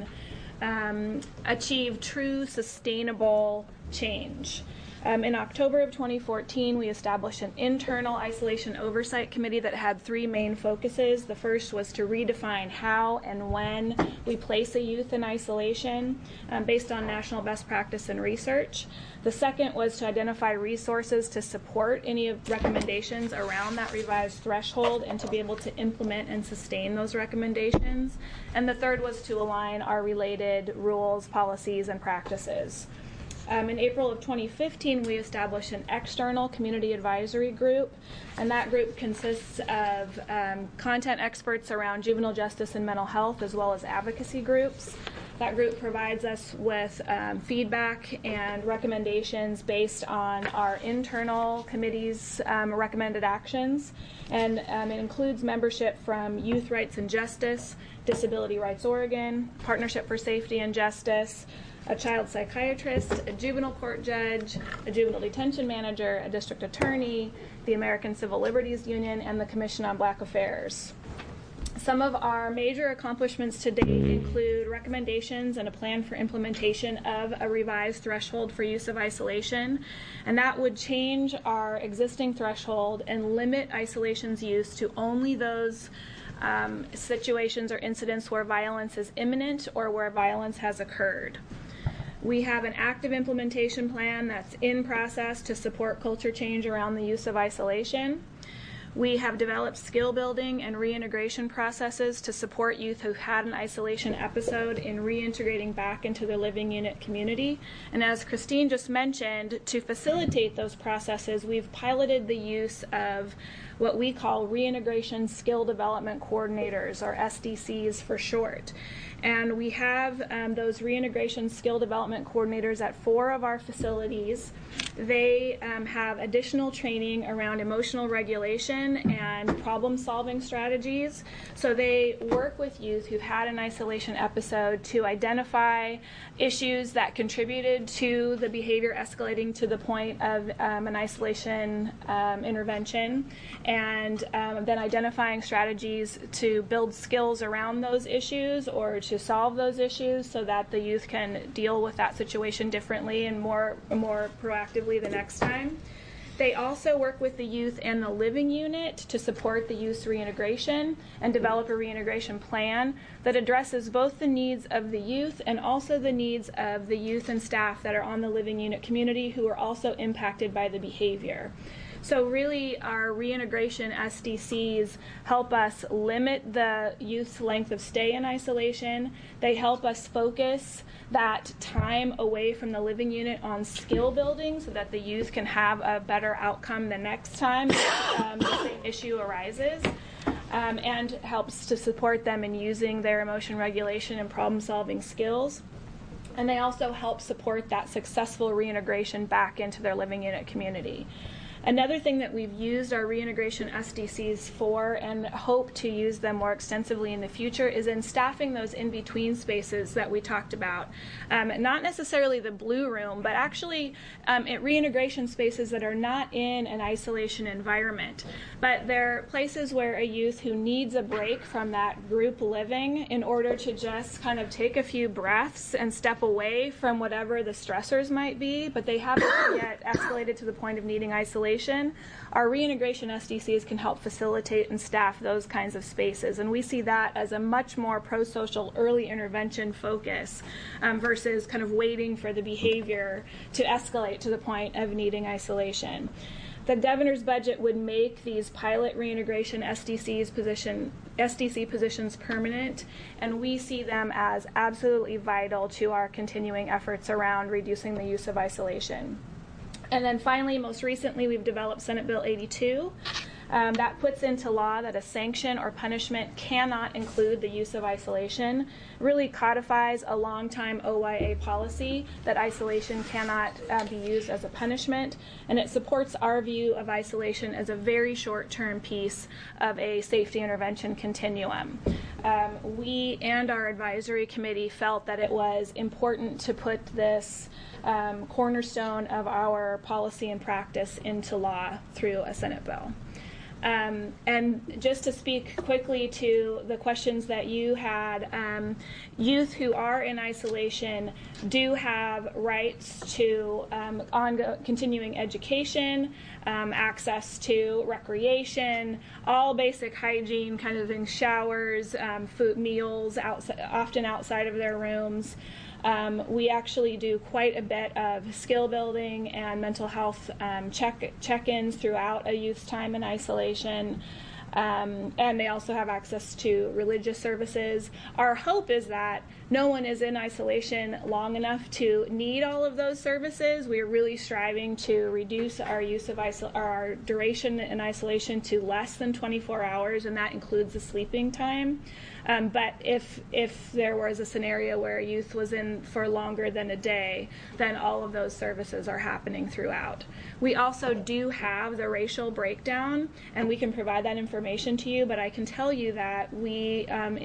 achieve true sustainable change. In October of 2014, we established an internal isolation oversight committee that had 3 main focuses. The first was to redefine how and when we place a youth in isolation based on national best practice and research. The second was to identify resources to support any recommendations around that revised threshold and to be able to implement and sustain those recommendations. And the third was to align our related rules, policies, and practices. In April of 2015, we established an external community advisory group, and that group consists of content experts around juvenile justice and mental health, as well as advocacy groups. That group provides us with feedback and recommendations based on our internal committee's recommended actions, and it includes membership from Youth Rights and Justice, Disability Rights Oregon, Partnership for Safety and Justice, a child psychiatrist, a juvenile court judge, a juvenile detention manager, a district attorney, the American Civil Liberties Union, and the Commission on Black Affairs. Some of our major accomplishments to date include recommendations and a plan for implementation of a revised threshold for use of isolation, and that would change our existing threshold and limit isolation's use to only those situations or incidents where violence is imminent or where violence has occurred. We have an active implementation plan that's in process to support culture change around the use of isolation. We have developed skill building and reintegration processes to support youth who had an isolation episode in reintegrating back into their living unit community. And as Christine just mentioned, to facilitate those processes, we've piloted the use of what we call Reintegration Skill Development Coordinators, or SDCs for short. And we have those Reintegration Skill Development Coordinators at 4 of our facilities. They have additional training around emotional regulation and problem-solving strategies. So they work with youth who've had an isolation episode to identify issues that contributed to the behavior escalating to the point of an isolation intervention, and then identifying strategies to build skills around those issues or to solve those issues so that the youth can deal with that situation differently and more proactively the next time. They also work with the youth and the living unit to support the youth's reintegration and develop a reintegration plan that addresses both the needs of the youth and also the needs of the youth and staff that are on the living unit community who are also impacted by the behavior. So really, our reintegration SDCs help us limit the youth's length of stay in isolation. They help us focus that time away from the living unit on skill building so that the youth can have a better outcome the next time the same issue arises. And helps to support them in using their emotion regulation and problem-solving skills. And they also help support that successful reintegration back into their living unit community. Another thing that we've used our reintegration SDCs for, and hope to use them more extensively in the future, is in staffing those in-between spaces that we talked about. Not necessarily the blue room, but actually at reintegration spaces that are not in an isolation environment. But they're places where a youth who needs a break from that group living in order to just kind of take a few breaths and step away from whatever the stressors might be, but they haven't yet escalated to the point of needing isolation. Our reintegration SDCs can help facilitate and staff those kinds of spaces, and we see that as a much more pro-social early intervention focus versus kind of waiting for the behavior to escalate to the point of needing isolation. The governor's budget would make these pilot reintegration SDC positions permanent, and we see them as absolutely vital to our continuing efforts around reducing the use of isolation. And then finally, most recently, we've developed Senate Bill 82. That puts into law that a sanction or punishment cannot include the use of isolation, really codifies a long-time OYA policy that isolation cannot be used as a punishment, and it supports our view of isolation as a very short-term piece of a safety intervention continuum. We and our advisory committee felt that it was important to put this cornerstone of our policy and practice into law through a Senate bill. And just to speak quickly to the questions that you had, youth who are in isolation do have rights to continuing education, access to recreation, all basic hygiene kind of things, showers, food, meals, often outside of their rooms. We actually do quite a bit of skill building and mental health check-ins throughout a youth's time in isolation. And they also have access to religious services. Our hope is that no one is in isolation long enough to need all of those services. We are really striving to reduce our use of our duration in isolation to less than 24 hours, and that includes the sleeping time. But if there was a scenario where a youth was in for longer than a day, then all of those services are happening throughout. We also do have the racial breakdown, and we can provide that information to you, but I can tell you that we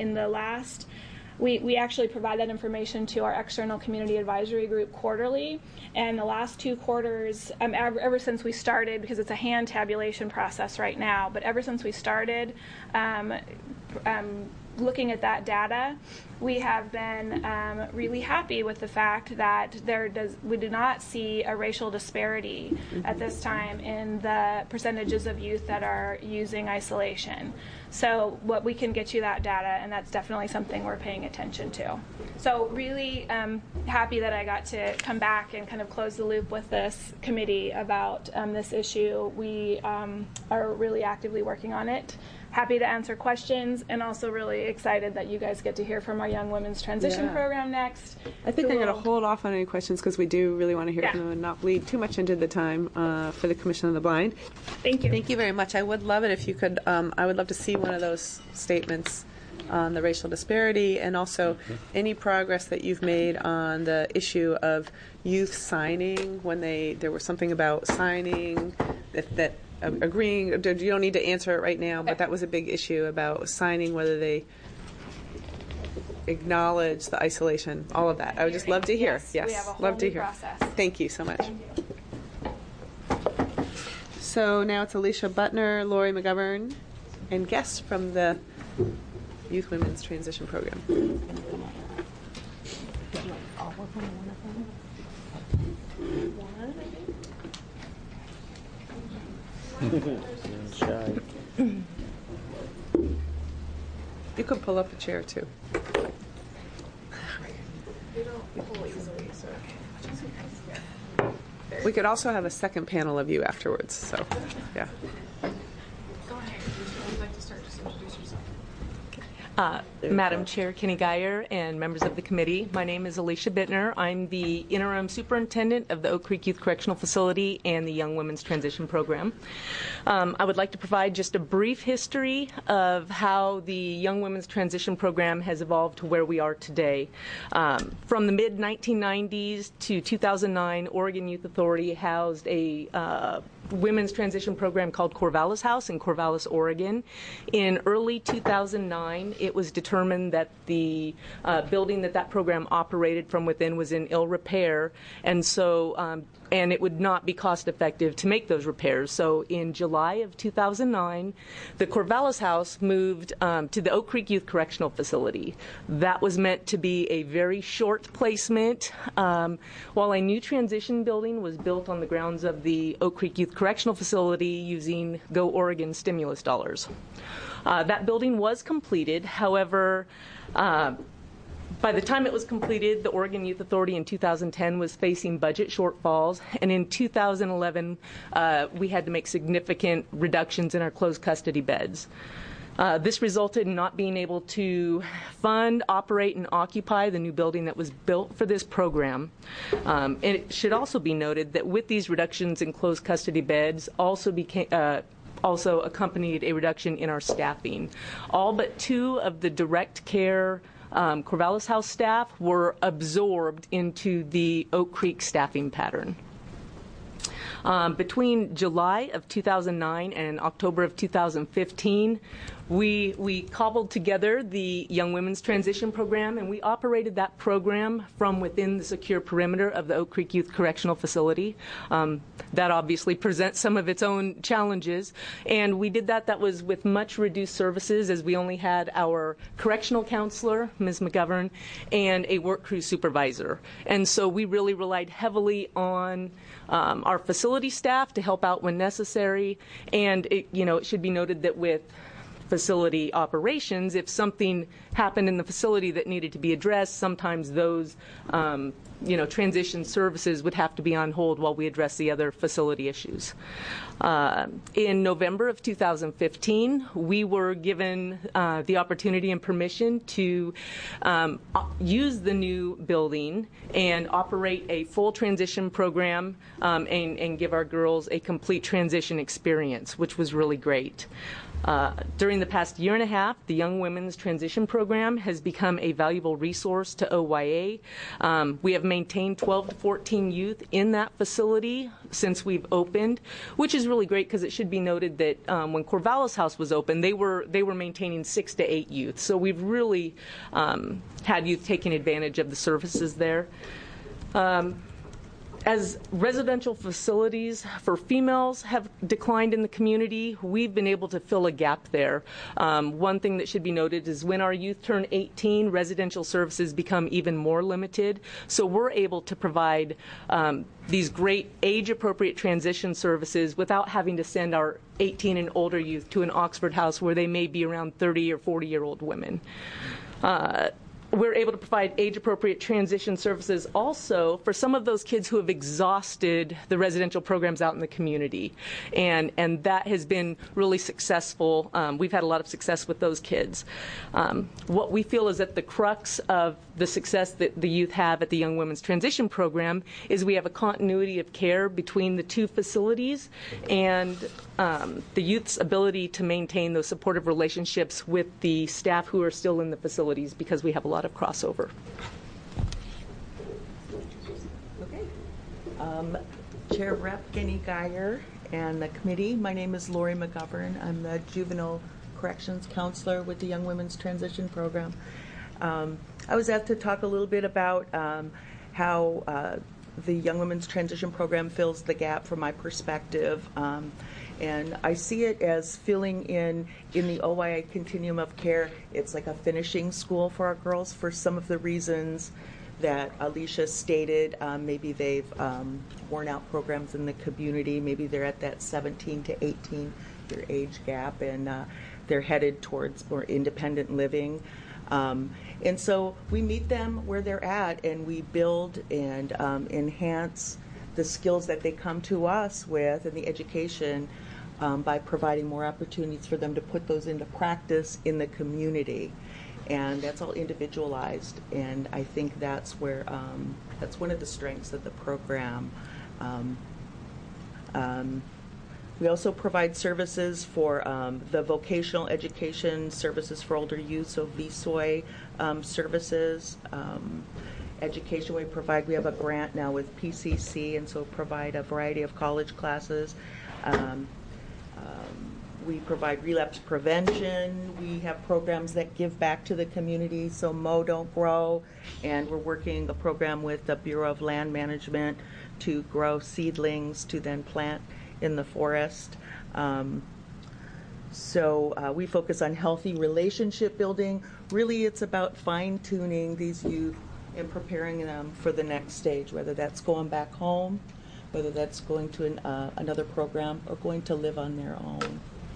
actually provide that information to our external community advisory group quarterly, and the last 2 quarters, ever since we started, because it's a hand tabulation process right now, but ever since we started looking at that data, we have been really happy with the fact that we do not see a racial disparity at this time in the percentages of youth that are using isolation. So we can get you that data, and that's definitely something we're paying attention to. So really happy that I got to come back and kind of close the loop with this committee about this issue. We are really actively working on it. Happy to answer questions, and also really excited that you guys get to hear from our Young Women's Transition Yeah. Program next. I think I'm going to Cool. hold off on any questions because we do really want to hear Yeah. from them and not bleed too much into the time for the Commission on the Blind. Thank you. Thank you very much. I would love it if you could, I would love to see one of those statements on the racial disparity and also any progress that you've made on the issue of youth signing when there was something about signing that agreeing. You don't need to answer it right now, but that was a big issue about signing, whether they acknowledge the isolation, all of that. I would just love to hear. Yes, we have a whole love to new hear. process. Thank you so much. So now it's Alicia Butner, Lori McGovern, and guests from the Youth Women's Transition Program. You could pull up a chair too. We could also have a second panel of you afterwards. So, yeah. Madam Chair Kenny Geyer and members of the committee, my name is Alicia Bittner. I'm the interim superintendent of the Oak Creek Youth Correctional Facility and the Young Women's Transition Program. I would like to provide just a brief history of how the Young Women's Transition Program has evolved to where we are today. From the mid-1990s to 2009, Oregon Youth Authority housed a women's transition program called Corvallis House in Corvallis, Oregon. In early 2009, it was determined that the building that program operated from within was in ill repair, and so and it would not be cost effective to make those repairs. So in July of 2009, the Corvallis House moved to the Oak Creek Youth Correctional Facility. That was meant to be a very short placement. While a new transition building was built on the grounds of the Oak Creek Youth Correctional Facility using Go Oregon stimulus dollars. That building was completed. However, by the time it was completed, the Oregon Youth Authority in 2010 was facing budget shortfalls, and in 2011, we had to make significant reductions in our closed custody beds. This resulted in not being able to fund, operate, and occupy the new building that was built for this program. And it should also be noted that with these reductions in closed custody beds also accompanied a reduction in our staffing. All but 2 of the direct care Corvallis House staff were absorbed into the Oak Creek staffing pattern. Between July of 2009 and October of 2015, we cobbled together the Young Women's Transition Program, and we operated that program from within the secure perimeter of the Oak Creek Youth Correctional Facility. That obviously presents some of its own challenges, and we did that was with much reduced services, as we only had our correctional counselor, Ms. McGovern, and a work crew supervisor. And so we really relied heavily on our facility staff to help out when necessary, and it should be noted that with facility operations, if something happened in the facility that needed to be addressed, sometimes those transition services would have to be on hold while we address the other facility issues. In November of 2015, we were given the opportunity and permission to use the new building and operate a full transition program and give our girls a complete transition experience, which was really great. During the past year and a half, the Young Women's Transition Program has become a valuable resource to OYA. We have maintained 12 to 14 youth in that facility since we've opened, which is really great because it should be noted that when Corvallis House was open, they were maintaining 6 to 8 youth. So we've really had youth taking advantage of the services there. As residential facilities for females have declined in the community, we've been able to fill a gap there. One thing that should be noted is when our youth turn 18, residential services become even more limited. So we're able to provide these great age-appropriate transition services without having to send our 18 and older youth to an Oxford house where they may be around 30 or 40-year-old women. we're able to provide age-appropriate transition services also for some of those kids who have exhausted the residential programs out in the community. And that has been really successful. We've had a lot of success with those kids. What we feel is that the crux of the success that the youth have at the Young Women's Transition Program is we have a continuity of care between the two facilities, and the youth's ability to maintain those supportive relationships with the staff who are still in the facilities, because we have a lot of crossover. Okay. Chair Rep Kenny Geyer and the committee, my name is Lori McGovern. I'm the Juvenile Corrections Counselor with the Young Women's Transition Program. I was asked to talk a little bit about how the Young Women's Transition Program fills the gap from my perspective. And I see it as filling in the OYA continuum of care. It's like a finishing school for our girls for some of the reasons that Alicia stated. Maybe they've worn out programs in the community. Maybe they're at that 17 to 18 year age gap, and they're headed towards more independent living. And so we meet them where they're at, and we build and enhance the skills that they come to us with and the education by providing more opportunities for them to put those into practice in the community. And that's all individualized, and I think that's where that's one of the strengths of the program. We also provide services for the vocational education services for older youth, so VSOY services. Education we provide, we have a grant now with PCC, and so provide a variety of college classes. We provide relapse prevention. We have programs that give back to the community, so Mow Don't Grow, and we're working a program with the Bureau of Land Management to grow seedlings to then plant in the forest. So we focus on healthy relationship building. Really, it's about fine-tuning these youth and preparing them for the next stage, whether that's going back home, whether that's going to another program, or going to live on their own.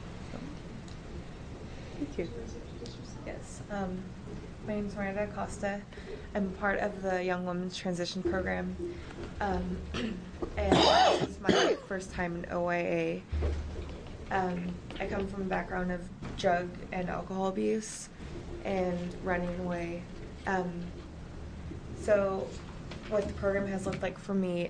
Thank you. Yes. My name is Miranda Acosta. I'm part of the Young Women's Transition Program. And this is my first time in OYA. I come from a background of drug and alcohol abuse and running away. So what the program has looked like for me,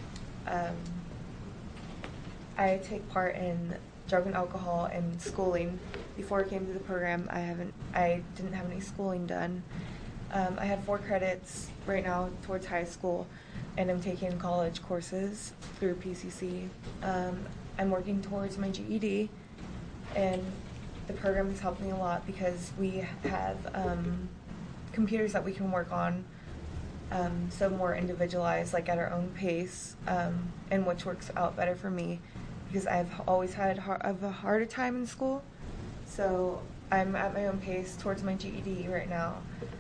I take part in drug and alcohol and schooling. Before I came to the program, I didn't have any schooling done. I had 4 credits right now towards high school, and I'm taking college courses through PCC. I'm working towards my GED, and the program has helped me a lot because we have computers that we can work on, so more individualized, like at our own pace, and which works out better for me because I've always had a harder time in school. So I'm at my own pace towards my GED right now.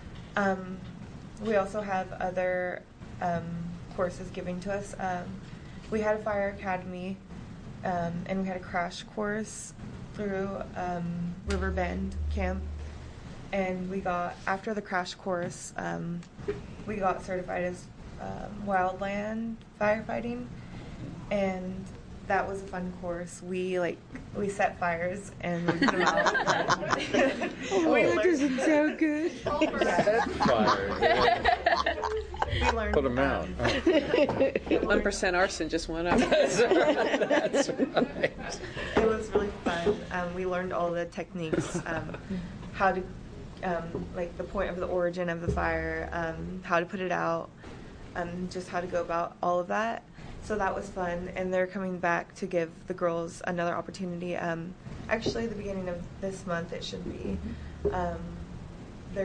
We also have other courses given to us. We had a fire academy, and we had a crash course through Riverbend Camp. And we got, after the crash course, we got certified as wildland firefighting, and that was a fun course. We set fires and we put them out. That doesn't sound good. Set fire. We learned. Put them out. 1% arson just went up. That's right. It was really fun. We learned all the techniques, how to, like the point of the origin of the fire, how to put it out, just how to go about all of that. So that was fun, and they're coming back to give the girls another opportunity. Actually, the beginning of this month it should be. They're,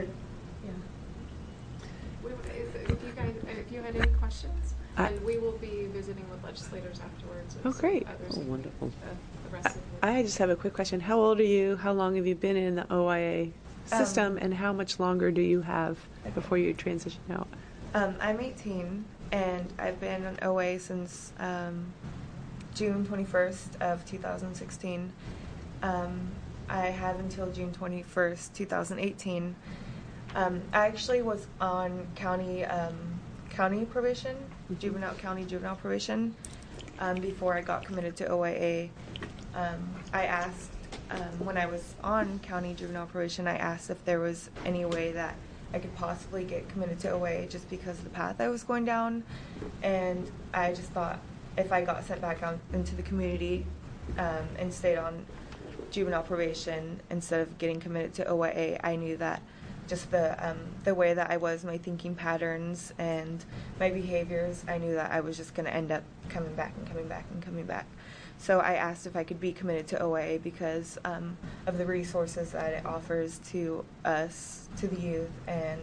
If you had any questions, and we will be visiting with legislators afterwards. Oh, great. Others Wonderful. The rest of the I just have a quick question. How old are you? How long have you been in the OYA system, and how much longer do you have before you transition out? I'm 18, and I've been in OA since June 21st of 2016. I have until June 21st, 2018. I actually was on county probation, county juvenile probation, before I got committed to OIA. I asked, when I was on county juvenile probation, I asked if there was any way that I could possibly get committed to OIA just because of the path I was going down. And I just thought if I got sent back out into the community and stayed on juvenile probation instead of getting committed to OIA, I knew that just the way that I was, my thinking patterns and my behaviors, I knew that I was just going to end up coming back and coming back and coming back. So I asked if I could be committed to OIA because of the resources that it offers to us, to the youth, and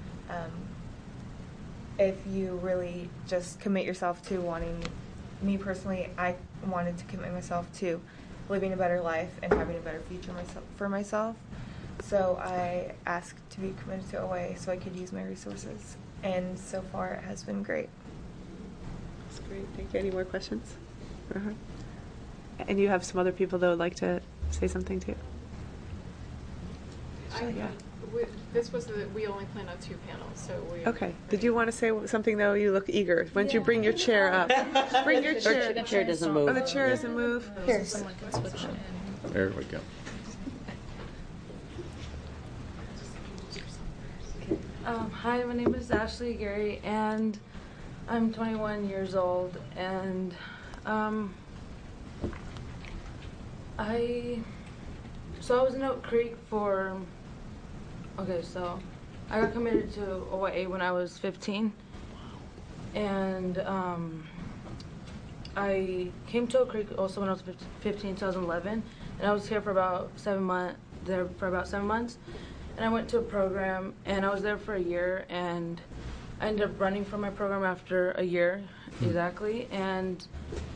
if you really just commit yourself to wanting, me personally, I wanted to commit myself to living a better life and having a better future for myself. So I asked to be committed to OIA so I could use my resources, and so far it has been great. That's great. Thank you. Any more questions for her? And you have some other people that would like to say something too? Yeah. We only plan on 2 panels, so we. Okay. Did you want to say something though? You look eager. Why don't you bring your chair up? Bring your chair. The chair doesn't move. Oh, the chair doesn't move. Here. Someone can switch in. There we go. Hi, my name is Ashley Gary, and I'm 21 years old, and I was in Oak Creek so I got committed to OIA when I was 15, and I came to Oak Creek also when I was 15, 2011, and I was here for about 7 months, and I went to a program, and I was there for a year, and I ended up running from my program after a year, exactly, and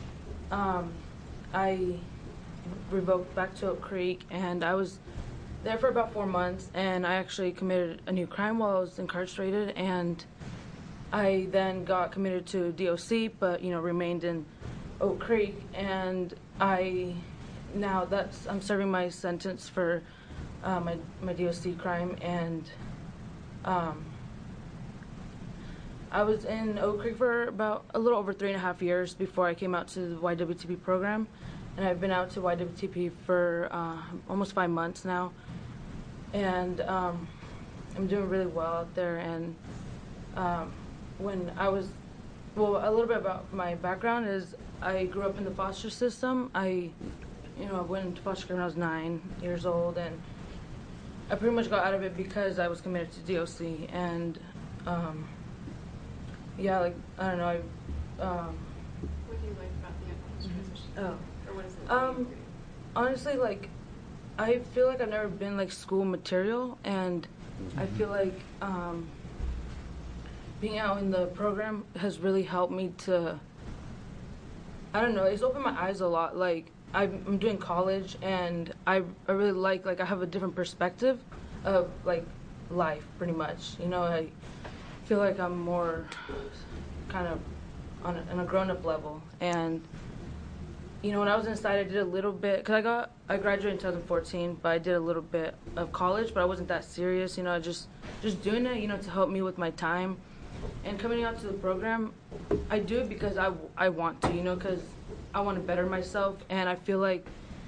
I revoked back to Oak Creek, and I was there for about 4 months, and I actually committed a new crime while I was incarcerated, and I then got committed to DOC, but remained in Oak Creek, and I'm serving my sentence for my DOC crime, and I was in Oak Creek for about a little over 3.5 years before I came out to the YWTP program, and I've been out to YWTP for almost 5 months now, and I'm doing really well out there. And when I was, a little bit about my background is I grew up in the foster system. I went into foster care when I was 9 years old, and I pretty much got out of it because I was committed to DOC, and I don't know. What do you like about the unconscious transition? Or what is it? Honestly, I feel like I've never been school material, and I feel like being out in the program has really helped me to, I don't know, it's opened my eyes a lot. I'm doing college, and I really like I have a different perspective of life, pretty much. I feel like I'm more kind of on a grown-up level, and when I was inside, I did a little bit because I graduated in 2014, but I did a little bit of college, but I wasn't that serious. Just doing it, to help me with my time, and coming out to the program, I do it because I want to, because I want to better myself, and I feel like,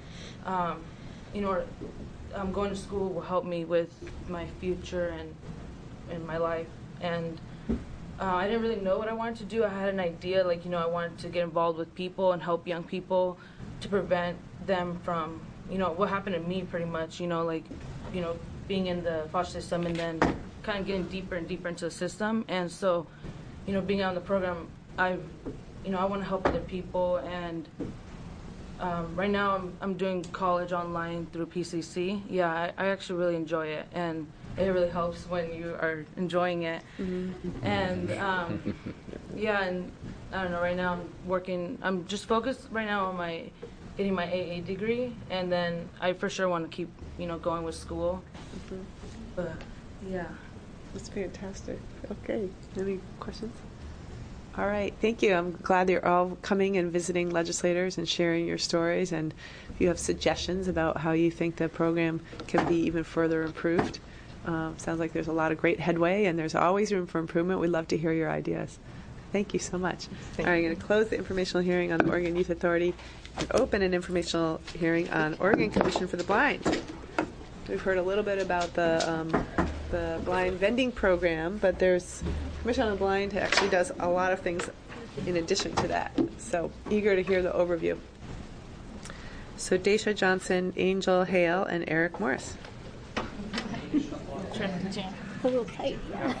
going to school will help me with my future and my life. And I didn't really know what I wanted to do. I had an idea, I wanted to get involved with people and help young people to prevent them from, what happened to me pretty much, being in the foster system and then kind of getting deeper and deeper into the system. And so, being out in the program, I want to help other people, and right now I'm doing college online through PCC. Yeah, I actually really enjoy it, and it really helps when you are enjoying it. Mm-hmm. And and I don't know, right now I'm just focused right now on getting my AA degree, and then I for sure want to keep, going with school. Mm-hmm. But yeah. That's fantastic. Okay, any questions? All right, thank you. I'm glad you're all coming and visiting legislators and sharing your stories, and if you have suggestions about how you think the program can be even further improved, Sounds like there's a lot of great headway, and there's always room for improvement. We'd love to hear your ideas. Thank you so much. All right, I'm going to close the informational hearing on the Oregon Youth Authority and open an informational hearing on Oregon Commission for the Blind. We've heard a little bit about the blind vending program, but there's Commission on the Blind actually does a lot of things in addition to that. So eager to hear the overview. So Daisha Johnson, Angel Hale, and Eric Morris. A little tight, yeah.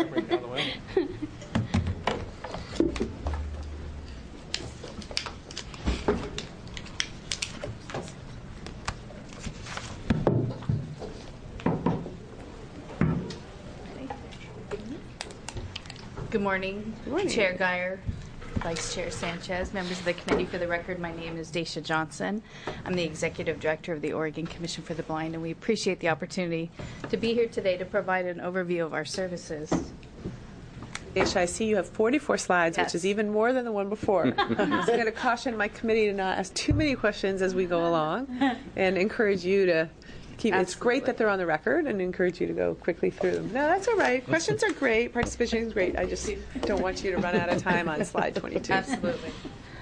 Good morning. Good morning. Chair Geyer, Vice Chair Sanchez, members of the committee. For the record, my name is Daisha Johnson. I'm the Executive Director of the Oregon Commission for the Blind, and we appreciate the opportunity to be here today to provide an overview of our services. Daisha, I see you have 44 slides, Yes. which is even more than the one before. So I'm going to caution my committee to not ask too many questions as we go along and encourage you to keep. It's great that they're on the record and encourage you to go quickly through them. No, that's all right. Questions are great. Participation is great. I just don't want you to run out of time on slide 22. Absolutely.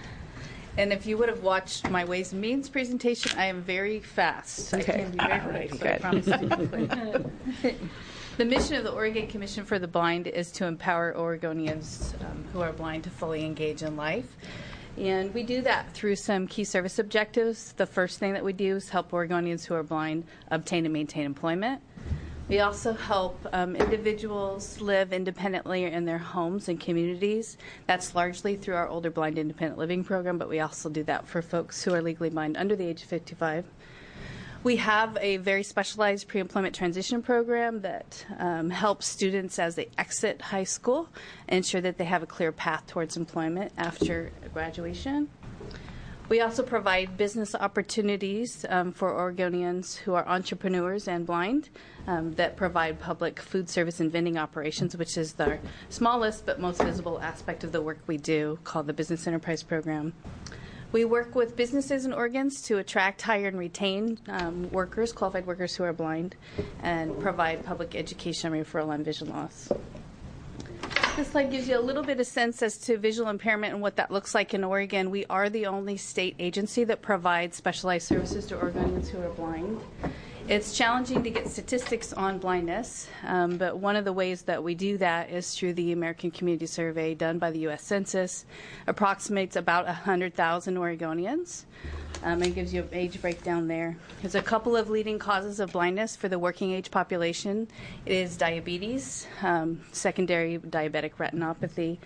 And if you would have watched my Ways and Means presentation, I am very fast. Okay. I can be very quick, so I promise to be quick. The mission of the Oregon Commission for the Blind is to empower Oregonians who are blind to fully engage in life. And we do that through some key service objectives. The first thing that we do is help Oregonians who are blind obtain and maintain employment. We also help individuals live independently in their homes and communities. That's largely through our Older Blind Independent Living program, but we also do that for folks who are legally blind under the age of 55. We have a very specialized pre-employment transition program that helps students as they exit high school ensure that they have a clear path towards employment after graduation. We also provide business opportunities for Oregonians who are entrepreneurs and blind that provide public food service and vending operations, which is the smallest but most visible aspect of the work we do, called the Business Enterprise Program. We work with businesses in Oregon to attract, hire, and retain workers, qualified workers who are blind, and provide public education and referral on vision loss. This slide gives you a little bit of sense as to visual impairment and what that looks like in Oregon. We are the only state agency that provides specialized services to Oregonians who are blind. It's challenging to get statistics on blindness, but one of the ways that we do that is through the American Community Survey done by the U.S. Census. Approximates about 100,000 Oregonians. It gives you an age breakdown there. There's a couple of leading causes of blindness for the working age population. It is diabetes, secondary diabetic retinopathy,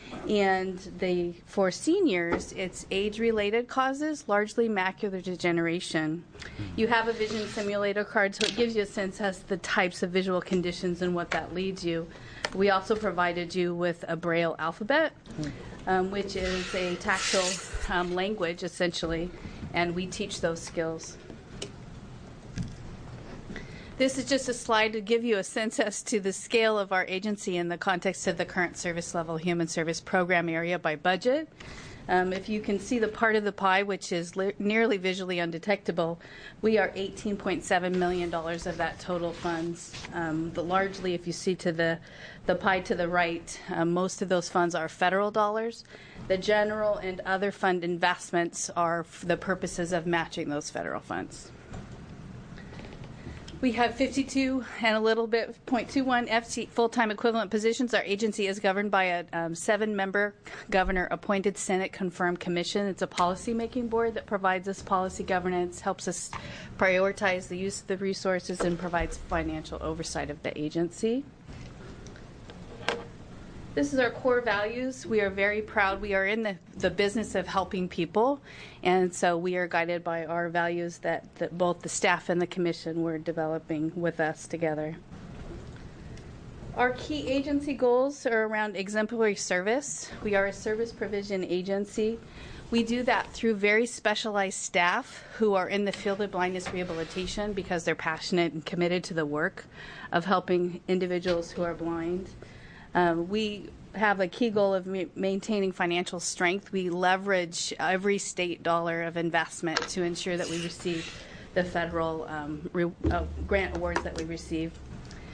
and for seniors, it's age-related causes, largely macular degeneration. You have a vision simulator card, so it gives you a sense as to the types of visual conditions and what that leads you. We also provided you with a Braille alphabet, which is a tactile language, essentially, and we teach those skills. This is just a slide to give you a sense as to the scale of our agency in the context of the current service level human service program area by budget. If you can see the part of the pie, which is nearly visually undetectable, we are $18.7 million of that total funds. But largely, if you see to the pie to the right, most of those funds are federal dollars. The general and other fund investments are for the purposes of matching those federal funds. We have 52 and a little bit, 0.21 FT full-time equivalent positions. Our agency is governed by a 7-member governor-appointed Senate-confirmed commission. It's a policy-making board that provides us policy governance, helps us prioritize the use of the resources, and provides financial oversight of the agency. This is our core values. We are very proud. We are in the business of helping people, and so we are guided by our values that both the staff and the commission were developing with us together. Our key agency goals are around exemplary service. We are a service provision agency. We do that through very specialized staff who are in the field of blindness rehabilitation because they're passionate and committed to the work of helping individuals who are blind. We have a key goal of maintaining financial strength. We leverage every state dollar of investment to ensure that we receive the federal grant awards that we receive.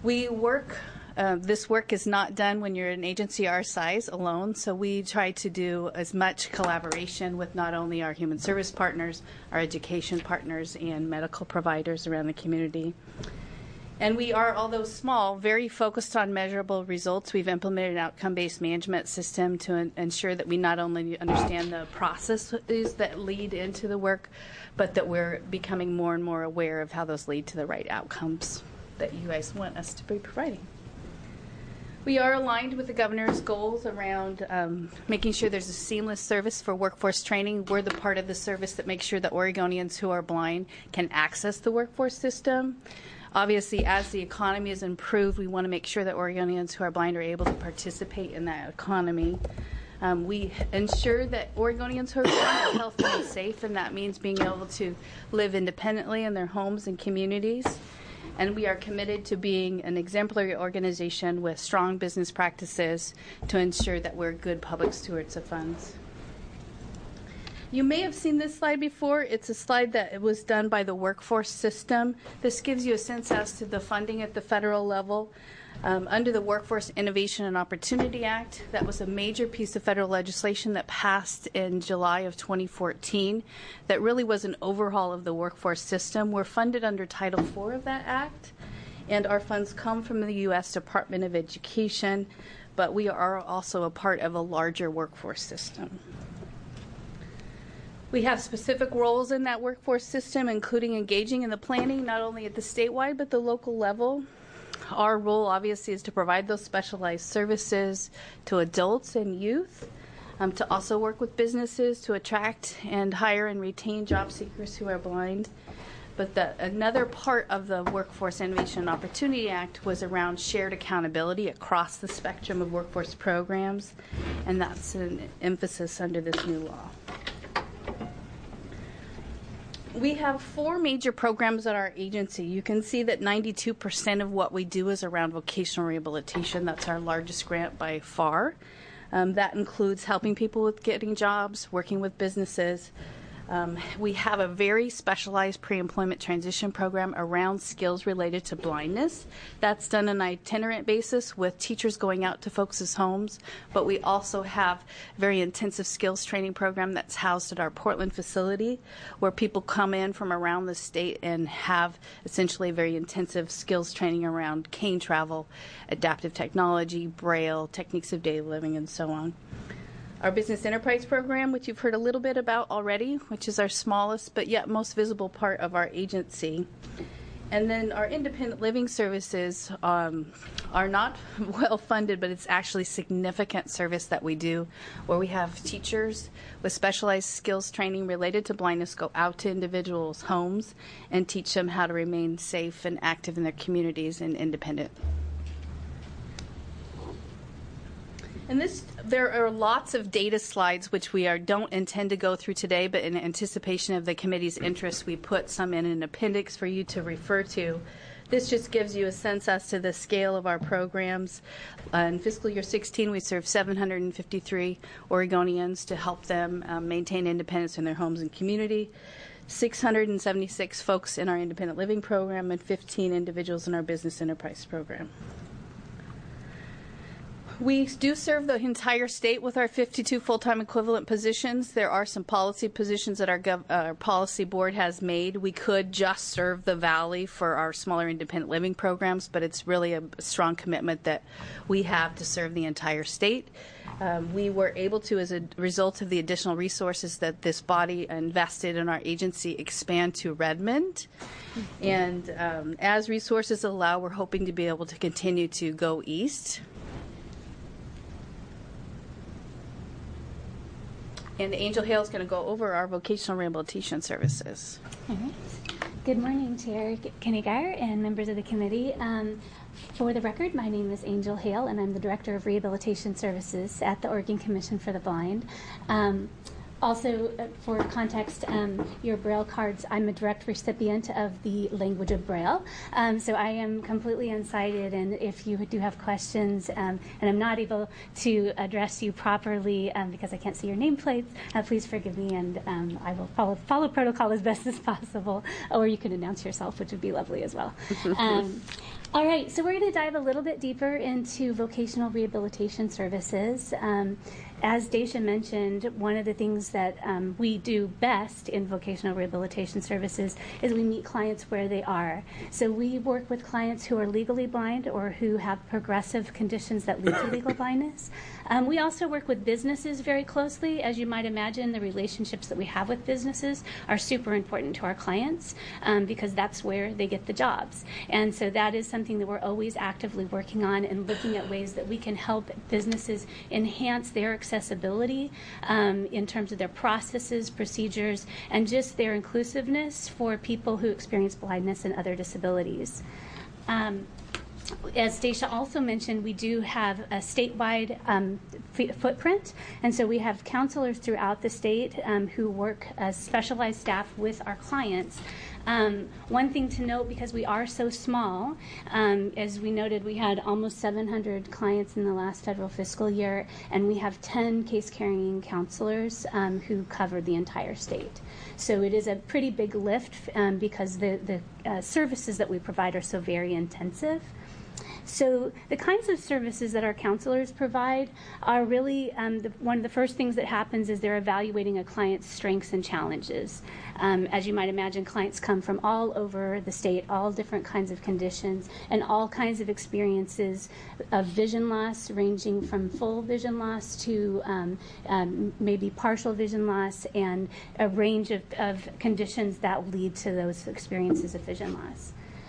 We work, this work is not done when you're an agency our size alone, so we try to do as much collaboration with not only our human service partners, our education partners, and medical providers around the community. And we are, although small, very focused on measurable results. We've implemented an outcome-based management system to ensure that we not only understand the processes that lead into the work, but that we're becoming more and more aware of how those lead to the right outcomes that you guys want us to be providing. We are aligned with the governor's goals around making sure there's a seamless service for workforce training. We're the part of the service that makes sure that Oregonians who are blind can access the workforce system. Obviously, as the economy has improved, we want to make sure that Oregonians who are blind are able to participate in that economy. We ensure that Oregonians who are blind are healthy and safe, and that means being able to live independently in their homes and communities. And we are committed to being an exemplary organization with strong business practices to ensure that we're good public stewards of funds. You may have seen this slide before. It's a slide that was done by the workforce system. This gives you a sense as to the funding at the federal level. Under the Workforce Innovation and Opportunity Act, that was a major piece of federal legislation that passed in July of 2014 that really was an overhaul of the workforce system. We're funded under Title IV of that act, and our funds come from the U.S. Department of Education, but we are also a part of a larger workforce system. We have specific roles in that workforce system, including engaging in the planning, not only at the statewide, but the local level. Our role, obviously, is to provide those specialized services to adults and youth, to also work with businesses to attract and hire and retain job seekers who are blind. But another part of the Workforce Innovation and Opportunity Act was around shared accountability across the spectrum of workforce programs, and that's an emphasis under this new law. We have 4 major programs at our agency. You can see that 92% of what we do is around vocational rehabilitation. That's our largest grant by far. That includes helping people with getting jobs, working with businesses. We have a very specialized pre-employment transition program around skills related to blindness. That's done on an itinerant basis with teachers going out to folks' homes, but we also have a very intensive skills training program that's housed at our Portland facility where people come in from around the state and have essentially very intensive skills training around cane travel, adaptive technology, Braille, techniques of daily living, and so on. Our Business Enterprise Program, which you've heard a little bit about already, which is our smallest but yet most visible part of our agency. And then our independent living services are not well funded, but it's actually significant service that we do, where we have teachers with specialized skills training related to blindness go out to individuals' homes and teach them how to remain safe and active in their communities and independent. And there are lots of data slides which we don't intend to go through today, but in anticipation of the committee's interest, we put some in an appendix for you to refer to. This just gives you a sense as to the scale of our programs. In fiscal year 16, we served 753 Oregonians to help them maintain independence in their homes and community, 676 folks in our independent living program, and 15 individuals in our business enterprise program. We do serve the entire state with our 52 full-time equivalent positions. There are some policy positions that our policy board has made. We could just serve the Valley for our smaller independent living programs, but it's really a strong commitment that we have to serve the entire state. We were able to, as a result of the additional resources that this body invested in our agency, expand to Redmond. And as resources allow, we're hoping to be able to continue to go east. And Angel Hale is going to go over our vocational rehabilitation services. All right. Good morning, Chair Kenny Geyer and members of the committee. For the record, my name is Angel Hale, and I'm the Director of Rehabilitation Services at the Oregon Commission for the Blind. Also, for context, your Braille cards, I'm a direct recipient of the language of Braille. So I am completely unsighted, and if you do have questions and I'm not able to address you properly because I can't see your nameplates, please forgive me, and I will follow protocol as best as possible. Or you can announce yourself, which would be lovely as well. All right, so we're going to dive a little bit deeper into vocational rehabilitation services. As Daisha mentioned, one of the things that we do best in vocational rehabilitation services is we meet clients where they are. So we work with clients who are legally blind or who have progressive conditions that lead to legal blindness. We also work with businesses very closely. As you might imagine, the relationships that we have with businesses are super important to our clients because that's where they get the jobs. And so that is something that we're always actively working on and looking at ways that we can help businesses enhance their accessibility in terms of their processes, procedures, and just their inclusiveness for people who experience blindness and other disabilities. As Daisha also mentioned, we do have a statewide footprint, and so we have counselors throughout the state who work as specialized staff with our clients. One thing to note, because we are so small, as we noted, we had almost 700 clients in the last federal fiscal year, and we have 10 case-carrying counselors who cover the entire state. So it is a pretty big lift because the services that we provide are so very intensive. So the kinds of services that our counselors provide are really one of the first things that happens is they're evaluating a client's strengths and challenges. As you might imagine, clients come from all over the state, all different kinds of conditions, and all kinds of experiences of vision loss, ranging from full vision loss to maybe partial vision loss, and a range of conditions that lead to those experiences of vision loss.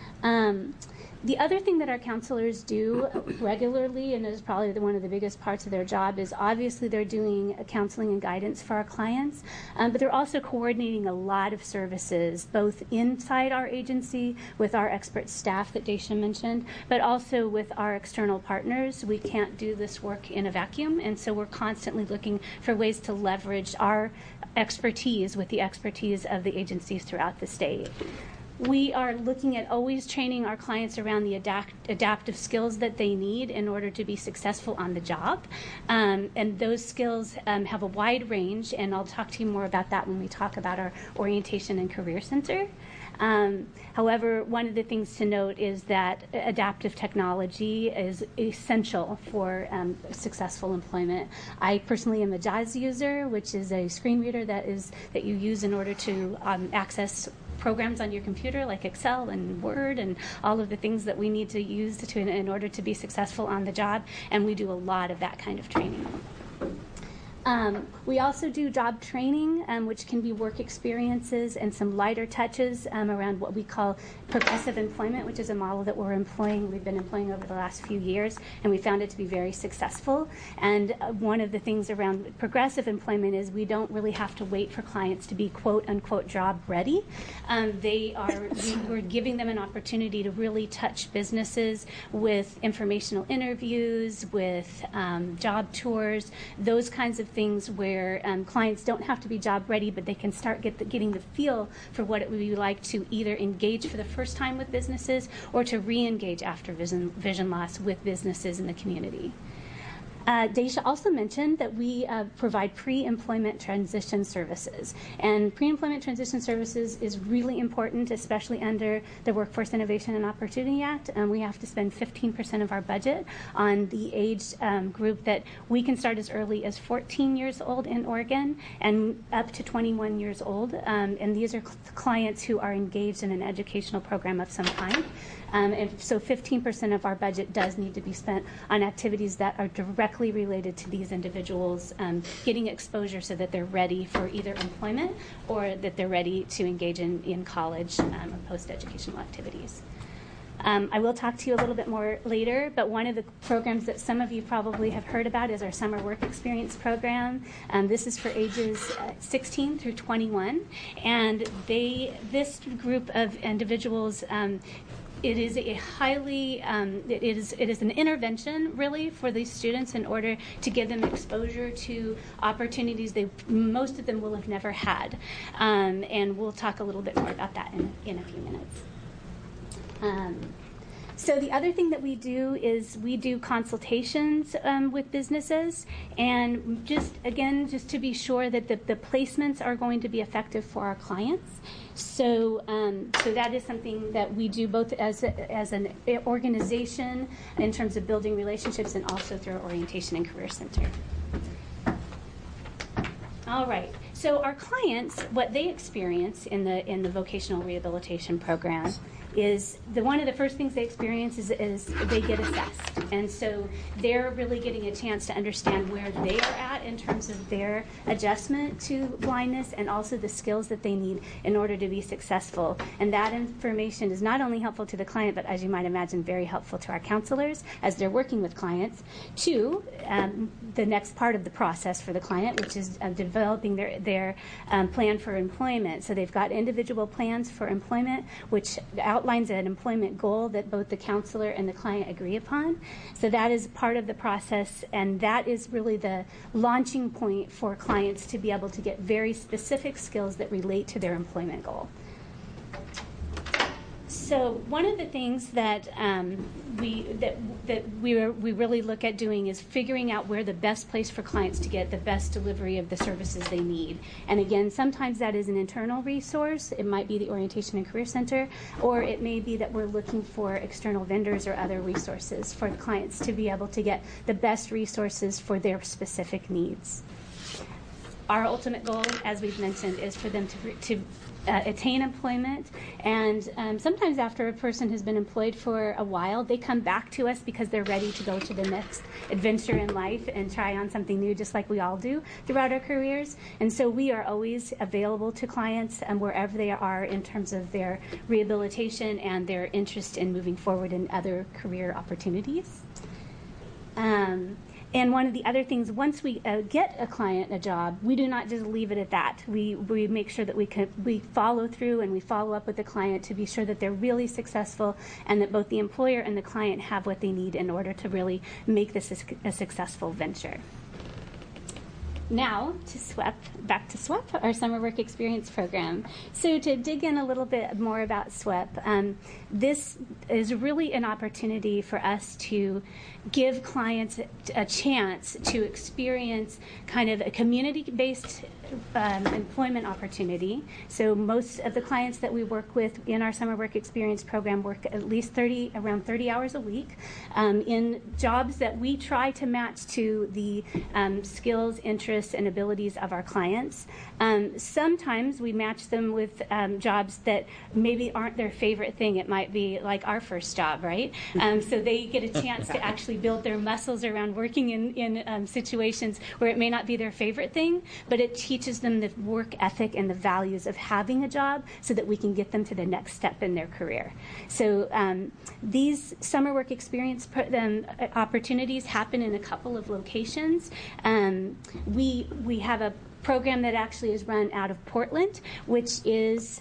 The other thing that our counselors do regularly, and is probably one of the biggest parts of their job, is obviously they're doing counseling and guidance for our clients, but they're also coordinating a lot of services, both inside our agency with our expert staff that Daisha mentioned, but also with our external partners. We can't do this work in a vacuum, and so we're constantly looking for ways to leverage our expertise with the expertise of the agencies throughout the state. We are looking at always training our clients around the adaptive skills that they need in order to be successful on the job. And those skills have a wide range, and I'll talk to you more about that when we talk about our Orientation and Career Center. However, one of the things to note is that adaptive technology is essential for successful employment. I personally am a JAWS user, which is a screen reader that you use in order to access programs on your computer like Excel and Word and all of the things that we need to use in order to be successful on the job, and we do a lot of that kind of training. We also do job training, which can be work experiences and some lighter touches around what we call progressive employment, which is a model that we've been employing over the last few years, and we found it to be very successful. And one of the things around progressive employment is we don't really have to wait for clients to be quote-unquote job ready. We're giving them an opportunity to really touch businesses with informational interviews, with job tours, those kinds of things where clients don't have to be job ready, but they can start getting the feel for what it would be like to either engage for the first time with businesses or to re-engage after vision loss with businesses in the community. Daisha also mentioned that we provide pre-employment transition services. And pre-employment transition services is really important, especially under the Workforce Innovation and Opportunity Act. We have to spend 15% of our budget on the age group that we can start as early as 14 years old in Oregon and up to 21 years old. And these are clients who are engaged in an educational program of some kind. And so 15% of our budget does need to be spent on activities that are directly related to these individuals getting exposure so that they're ready for either employment or that they're ready to engage in college or post-educational activities. I will talk to you a little bit more later, but one of the programs that some of you probably have heard about is our Summer Work Experience program. This is for ages 16 through 21, and this group of individuals it is a highly, it is an intervention really for these students in order to give them exposure to opportunities most of them will have never had. And we'll talk a little bit more about that in a few minutes. So the other thing that we do is we do consultations with businesses, and just to be sure that the placements are going to be effective for our clients. So that is something that we do both as an organization in terms of building relationships and also through our Orientation and Career Center. All right. So our clients, what they experience in the vocational rehabilitation program is one of the first things they experience is they get assessed. And so they're really getting a chance to understand where they are at in terms of their adjustment to blindness and also the skills that they need in order to be successful. And that information is not only helpful to the client, but as you might imagine, very helpful to our counselors as they're working with clients, to the next part of the process for the client, which is developing their plan for employment. So they've got individual plans for employment, which outlines an employment goal that both the counselor and the client agree upon. So that is part of the process, and that is really the launching point for clients to be able to get very specific skills that relate to their employment goal. So one of the things that we really look at doing is figuring out where the best place for clients to get the best delivery of the services they need. And again, sometimes that is an internal resource. It might be the Orientation and Career Center, or it may be that we're looking for external vendors or other resources for the clients to be able to get the best resources for their specific needs. Our ultimate goal, as we've mentioned, is for them to attain employment, and sometimes after a person has been employed for a while, they come back to us because they're ready to go to the next adventure in life and try on something new, just like we all do throughout our careers. And so we are always available to clients wherever they are in terms of their rehabilitation and their interest in moving forward in other career opportunities. And one of the other things, once we get a client a job, we do not just leave it at that. We make sure that we follow through and we follow up with the client to be sure that they're really successful and that both the employer and the client have what they need in order to really make this a successful venture. Now to back to SWEP, our Summer Work Experience Program. So to dig in a little bit more about SWEP, this is really an opportunity for us to give clients a chance to experience kind of a community-based employment opportunity. So most of the clients that we work with in our Summer Work Experience Program work at least around 30 hours a week in jobs that we try to match to the skills, interests, and abilities of our clients. Sometimes we match them with jobs that maybe aren't their favorite thing. It might be like our first job, right? So they get a chance to actually build their muscles around working in situations where it may not be their favorite thing, but it teaches them the work ethic and the values of having a job so that we can get them to the next step in their career. So these Summer Work Experience opportunities happen in a couple of locations. We have a program that actually is run out of Portland, which is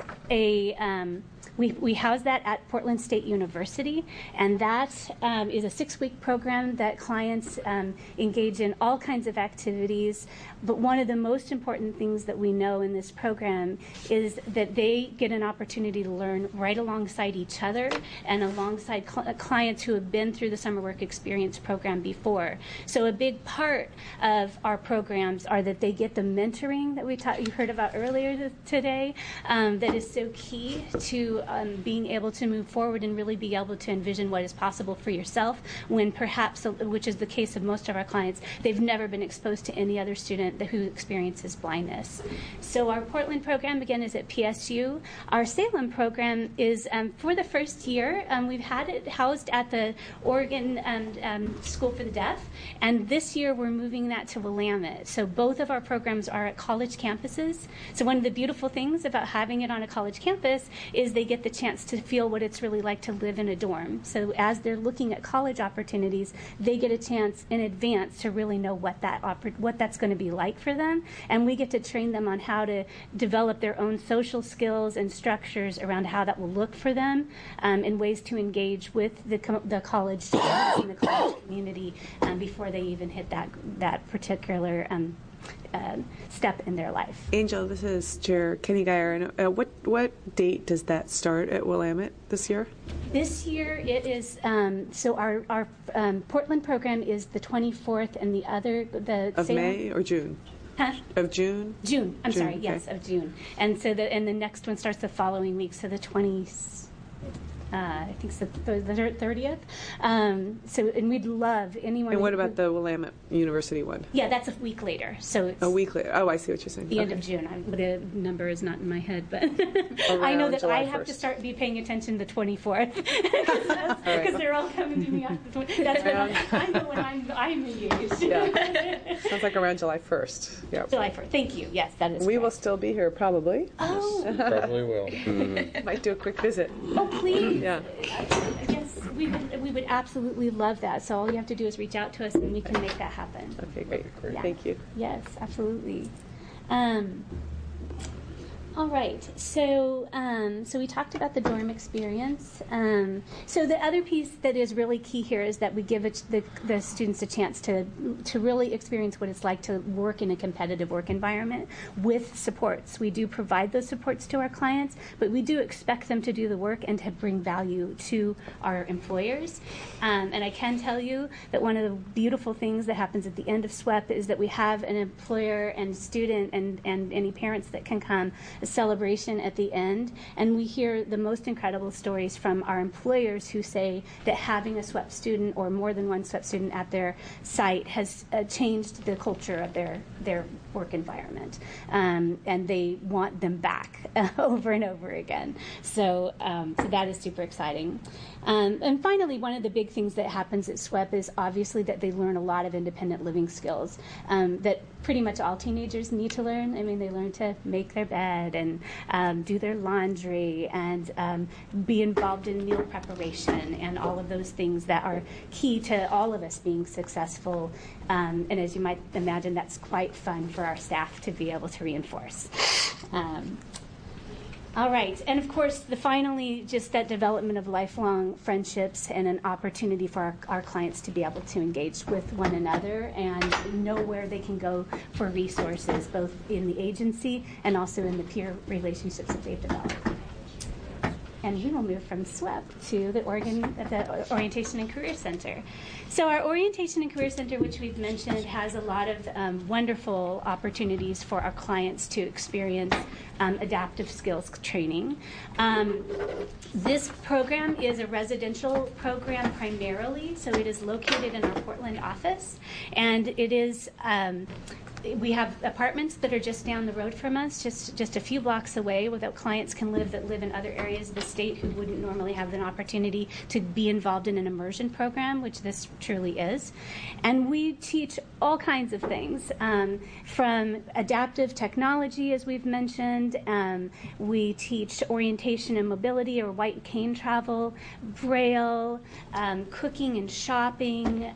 we house that at Portland State University, and that is a 6-week program that clients engage in all kinds of activities. But one of the most important things that we know in this program is that they get an opportunity to learn right alongside each other and alongside clients who have been through the Summer Work Experience Program before. So a big part of our programs are that they get the mentoring that you heard about earlier today, that is so key to being able to move forward and really be able to envision what is possible for yourself when perhaps, which is the case of most of our clients, they've never been exposed to any other student who experiences blindness. So our Portland program, again, is at PSU. Our Salem program is, for the first year, we've had it housed at the Oregon School for the Deaf, and this year we're moving that to Willamette. So both of our programs are at college campuses. So one of the beautiful things about having it on a college campus is they get get the chance to feel what it's really like to live in a dorm. So as they're looking at college opportunities, they get a chance in advance to really know what that's going to be like for them. And we get to train them on how to develop their own social skills and structures around how that will look for them, and ways to engage with the college students and the college community before they even hit that particular step in their life. Angel, this is Chair Kenny Geyer. And what date does that start at Willamette this year? This year it is, so our Portland program is the 24th, and the other, Of May or June? Huh? Of June? June, I'm sorry, okay. yes, of June. And so the next one starts the following week, so the 20th. I think it's the 30th. And we'd love anyone. And what about the Willamette University one? Yeah, that's a week later. So it's a week later. Oh, I see what you're saying. The end of June. The number is not in my head, but I know that July I have 1st. to be paying attention the 24th because they're all coming to me after the 20th. That's when I know when I'm engaged. Yeah. Sounds like around July 1st. Yeah. July 1st. Thank you. Yes, that is. We will still be here probably. Oh. Probably will. Might do a quick visit. Oh, please. Yeah. Yes, we would absolutely love that. So all you have to do is reach out to us, and we can make that happen. Okay, great. Yeah. Thank you. Yes, absolutely. All right. So we talked about the dorm experience. So the other piece that is really key here is that we give the students a chance to really experience what it's like to work in a competitive work environment with supports. We do provide those supports to our clients, but we do expect them to do the work and to bring value to our employers. And I can tell you that one of the beautiful things that happens at the end of SWEP is that we have an employer and student and any parents that can come, a celebration at the end, and we hear the most incredible stories from our employers who say that having a SWEP student or more than one SWEP student at their site has changed the culture of their work environment, and they want them back over and over again. So that is super exciting. And finally, one of the big things that happens at SWEP is obviously that they learn a lot of independent living skills that pretty much all teenagers need to learn. I mean, they learn to make their bed and do their laundry and be involved in meal preparation and all of those things that are key to all of us being successful. And as you might imagine, that's quite fun for our staff to be able to reinforce. All right, and of course, finally, just that development of lifelong friendships and an opportunity for our clients to be able to engage with one another and know where they can go for resources, both in the agency and also in the peer relationships that they've developed. And we will move from SWEP to the Orientation and Career Center. So our Orientation and Career Center, which we've mentioned, has a lot of wonderful opportunities for our clients to experience adaptive skills training. This program is a residential program primarily, so it is located in our Portland office, and it is we have apartments that are just down the road from us, just a few blocks away, where clients can live that live in other areas of the state who wouldn't normally have an opportunity to be involved in an immersion program, which this truly is. And we teach all kinds of things, from adaptive technology, as we've mentioned. We teach orientation and mobility, or white cane travel, Braille, cooking and shopping,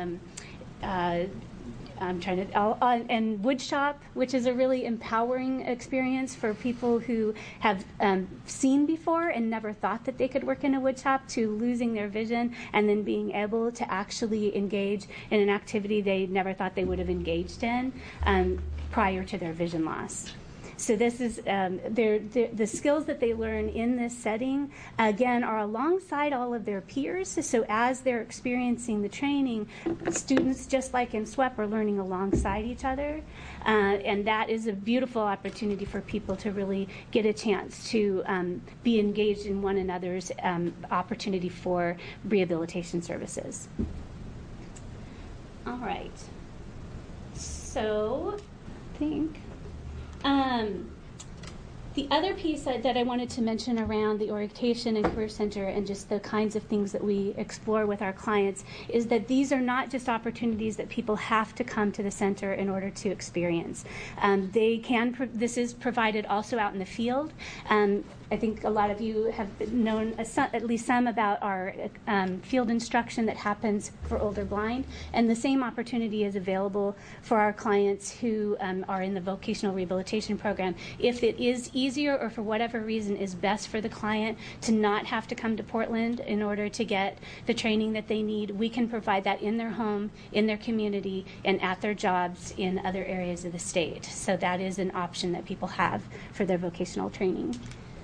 and woodshop, which is a really empowering experience for people who have seen before and never thought that they could work in a woodshop, to losing their vision and then being able to actually engage in an activity they never thought they would have engaged in prior to their vision loss. So this is the skills that they learn in this setting, again, are alongside all of their peers. So as they're experiencing the training, students, just like in SWEP, are learning alongside each other. And that is a beautiful opportunity for people to really get a chance to be engaged in one another's opportunity for rehabilitation services. All right. So I think... The other piece that I wanted to mention around the Orientation and Career Center and just the kinds of things that we explore with our clients is that these are not just opportunities that people have to come to the center in order to experience. This is provided also out in the field. I think a lot of you have known at least some about our field instruction that happens for older blind, and the same opportunity is available for our clients who are in the vocational rehabilitation program. If it is easier or for whatever reason is best for the client to not have to come to Portland in order to get the training that they need, we can provide that in their home, in their community, and at their jobs in other areas of the state. So that is an option that people have for their vocational training.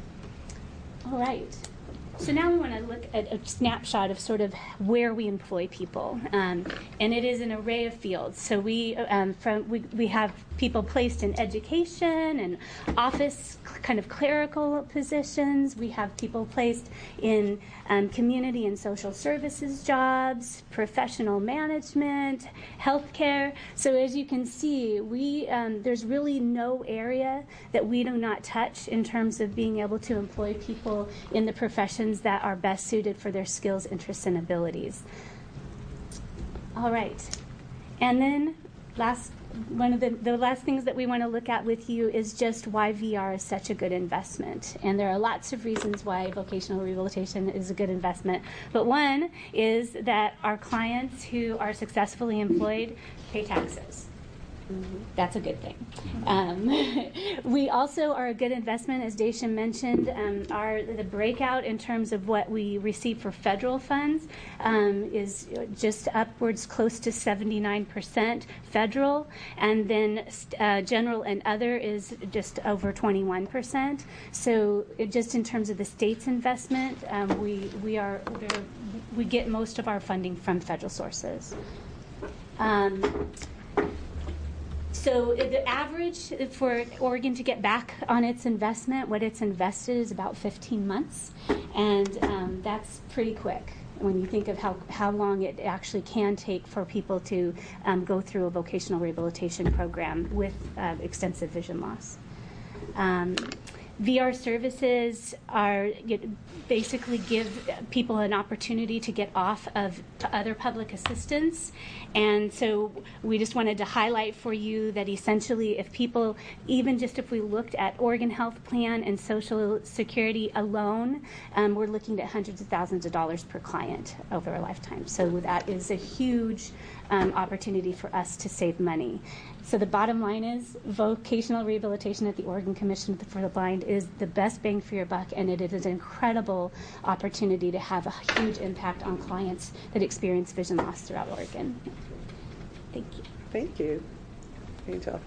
All right. So now we want to look at a snapshot of sort of where we employ people, and it is an array of fields. So we have people placed in education and office kind of clerical positions. We have people placed in community and social services jobs, professional management, healthcare. So as you can see, there's really no area that we do not touch in terms of being able to employ people in the professions that are best suited for their skills, interests, and abilities. All right. And then one of the last things that we want to look at with you is just why VR is such a good investment. And there are lots of reasons why vocational rehabilitation is a good investment. But one is that our clients who are successfully employed pay taxes. That's a good thing. We also are a good investment, as Daisha mentioned. The breakout in terms of what we receive for federal funds is just upwards close to 79% federal, and then general and other is just over 21%. So just in terms of the state's investment, we get most of our funding from federal sources. So the average for Oregon to get back on its investment, what it's invested, is about 15 months. And that's pretty quick when you think of how long it actually can take for people to go through a vocational rehabilitation program with extensive vision loss. VR services basically give people an opportunity to get off of other public assistance. And so we just wanted to highlight for you that essentially if people, even just if we looked at Oregon Health Plan and Social Security alone, we're looking at hundreds of thousands of dollars per client over a lifetime. So that is a huge opportunity for us to save money. So the bottom line is vocational rehabilitation at the Oregon Commission for the Blind is the best bang for your buck, and it is an incredible opportunity to have a huge impact on clients that experience vision loss throughout Oregon. Thank you. Thank you, Angel.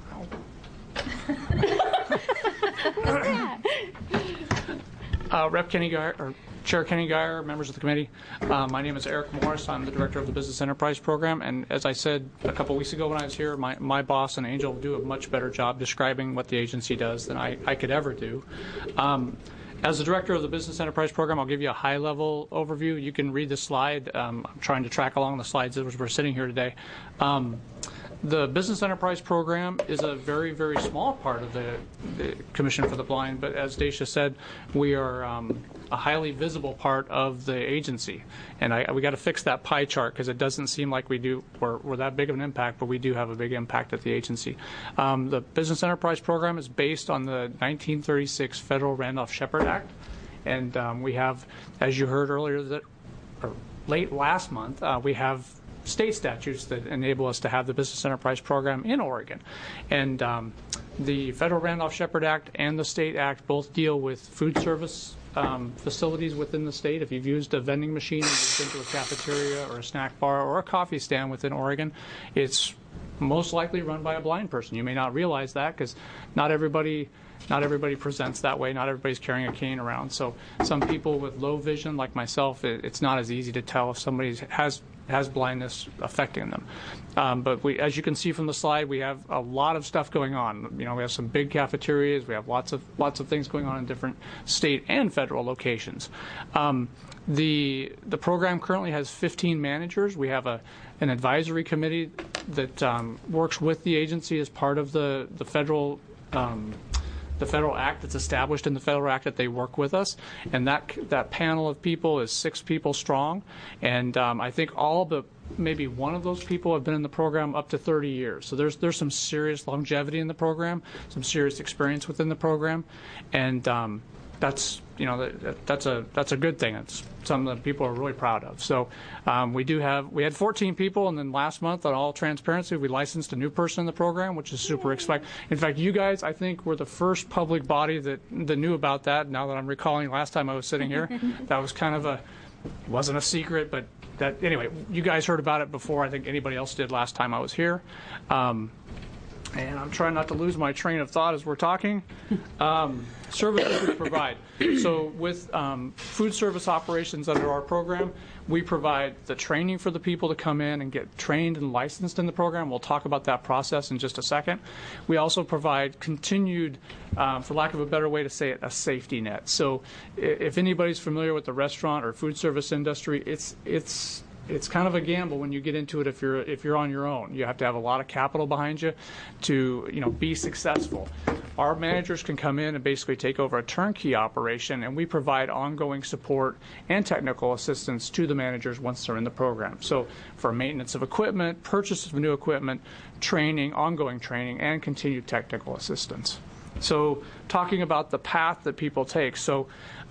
Rep. Kenny Geyer, or Chair Kenny Geyer, members of the committee. My name is Eric Morris. I'm the director of the Business Enterprise Program. And as I said a couple weeks ago when I was here, my boss and Angel do a much better job describing what the agency does than I could ever do. As the director of the Business Enterprise Program, I'll give you a high-level overview. You can read the slide. I'm trying to track along the slides as we're sitting here today. The Business Enterprise Program is a very, very small part of the Commission for the Blind, but as Daisha said, we are a highly visible part of the agency. And we got to fix that pie chart because it doesn't seem like we're that big of an impact, but we do have a big impact at the agency. The Business Enterprise Program is based on the 1936 Federal Randolph-Shepard Act. And we have, as you heard earlier, late last month, we have state statutes that enable us to have the Business Enterprise Program in Oregon. And the Federal Randolph-Shepard Act and the State Act both deal with food service facilities within the state. If you've used a vending machine, you've been to a cafeteria or a snack bar or a coffee stand within Oregon, it's most likely run by a blind person. You may not realize that because not everybody presents that way. Not everybody's carrying a cane around. So some people with low vision, like myself, it's not as easy to tell if somebody has blindness affecting them. But as you can see from the slide, we have a lot of stuff going on. We have some big cafeterias. We have lots of things going on in different state and federal locations. The program currently has 15 managers. We have an advisory committee that works with the agency as part of the federal the federal act that's established in the federal act that they work with us, and that panel of people is 6 people strong, and I think all but maybe one of those people have been in the program up to 30 years. So there's some serious longevity in the program, some serious experience within the program, and that's a good thing. It's something that people are really proud of. So we had 14 people, and then last month, on all transparency, we licensed a new person in the program, which is super exciting. In fact, you guys, I think, were the first public body that knew about that. Now that I'm recalling last time I was sitting here, that was kind of wasn't a secret, but anyway, you guys heard about it before I think anybody else did last time I was here. And I'm trying not to lose my train of thought as we're talking. Services we provide. So with food service operations under our program, we provide the training for the people to come in and get trained and licensed in the program. We'll talk about that process in just a second. We also provide continued, for lack of a better way to say it, a safety net. So if anybody's familiar with the restaurant or food service industry, it's kind of a gamble when you get into it if you're on your own. You have to have a lot of capital behind you to be successful. Our managers can come in and basically take over a turnkey operation, and we provide ongoing support and technical assistance to the managers once they're in the program. So for maintenance of equipment, purchase of new equipment, training, ongoing training, and continued technical assistance. So talking about the path that people take. So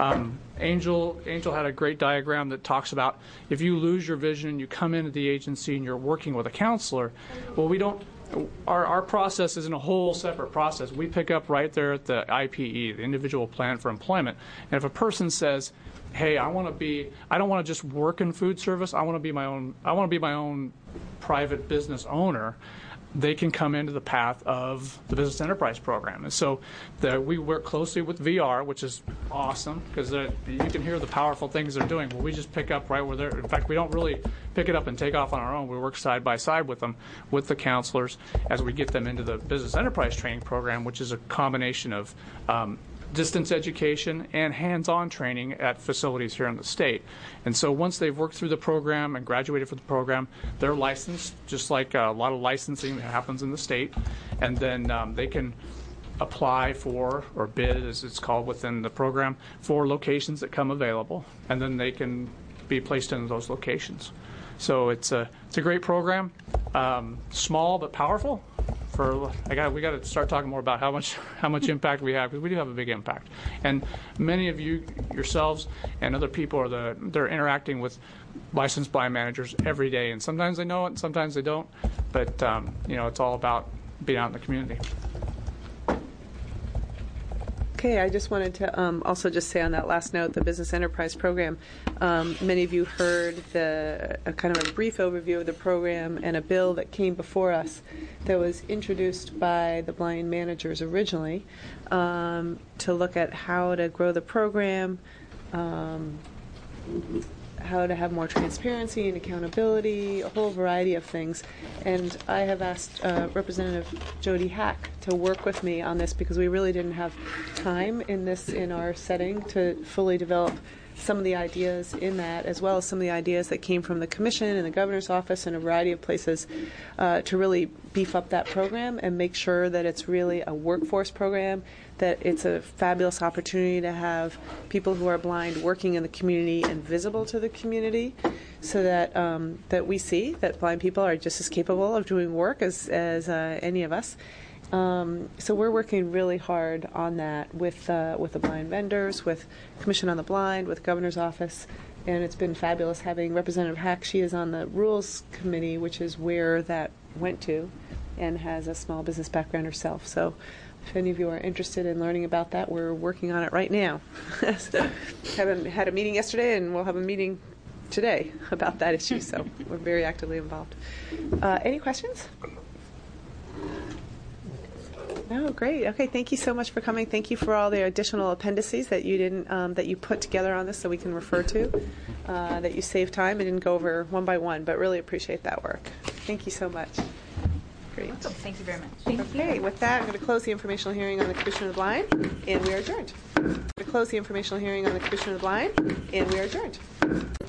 Angel had a great diagram that talks about if you lose your vision, you come into the agency and you're working with a counselor. Well, our process isn't a whole separate process. We pick up right there at the IPE, the Individual Plan for Employment. And if a person says, hey, I don't want to just work in food service, I want to be my own private business owner, they can come into the path of the Business Enterprise Program. And so we work closely with VR, which is awesome because you can hear the powerful things they're doing. Well, we just pick up right where they're. In fact, we don't really pick it up and take off on our own. We work side by side with them, with the counselors, as we get them into the Business Enterprise Training Program, which is a combination of distance education and hands-on training at facilities here in the state. And so once they've worked through the program and graduated from the program, they're licensed, just like a lot of licensing that happens in the state. And then they can apply for, or bid as it's called within the program, for locations that come available. And then they can be placed into those locations. So it's a great program, small but powerful. We got to start talking more about how much impact we have, because we do have a big impact. And many of you yourselves and other people they're interacting with licensed blind managers every day, and sometimes they know it and sometimes they don't. But it's all about being out in the community. Okay, I just wanted to also just say on that last note, the Business Enterprise Program, many of you heard a kind of a brief overview of the program and a bill that came before us that was introduced by the blind managers originally to look at how to grow the program, how to have more transparency and accountability, a whole variety of things. And I have asked Representative Jody Hack to work with me on this because we really didn't have time in our setting to fully develop some of the ideas in that, as well as some of the ideas that came from the Commission and the Governor's Office and a variety of places to really beef up that program and make sure that it's really a workforce program, that it's a fabulous opportunity to have people who are blind working in the community and visible to the community, so that that we see that blind people are just as capable of doing work as any of us. So we're working really hard on that with the blind vendors, with Commission on the Blind, with Governor's Office, and it's been fabulous having Representative Hack. She is on the Rules Committee, which is where that went to, and has a small business background herself. So if any of you are interested in learning about that, we're working on it right now. Haven't had a meeting yesterday, and we'll have a meeting today about that issue, so we're very actively involved. Any questions? No, great. Okay, thank you so much for coming. Thank you for all the additional appendices that you didn't that you put together on this so we can refer to. That you saved time and didn't go over one by one, but really appreciate that work. Thank you so much. Great. Awesome. Thank you very much. Okay, with that, I'm going to close the informational hearing on the Commission of the Blind, and we are adjourned. I'm going to close the informational hearing on the Commission of the Blind, and we are adjourned.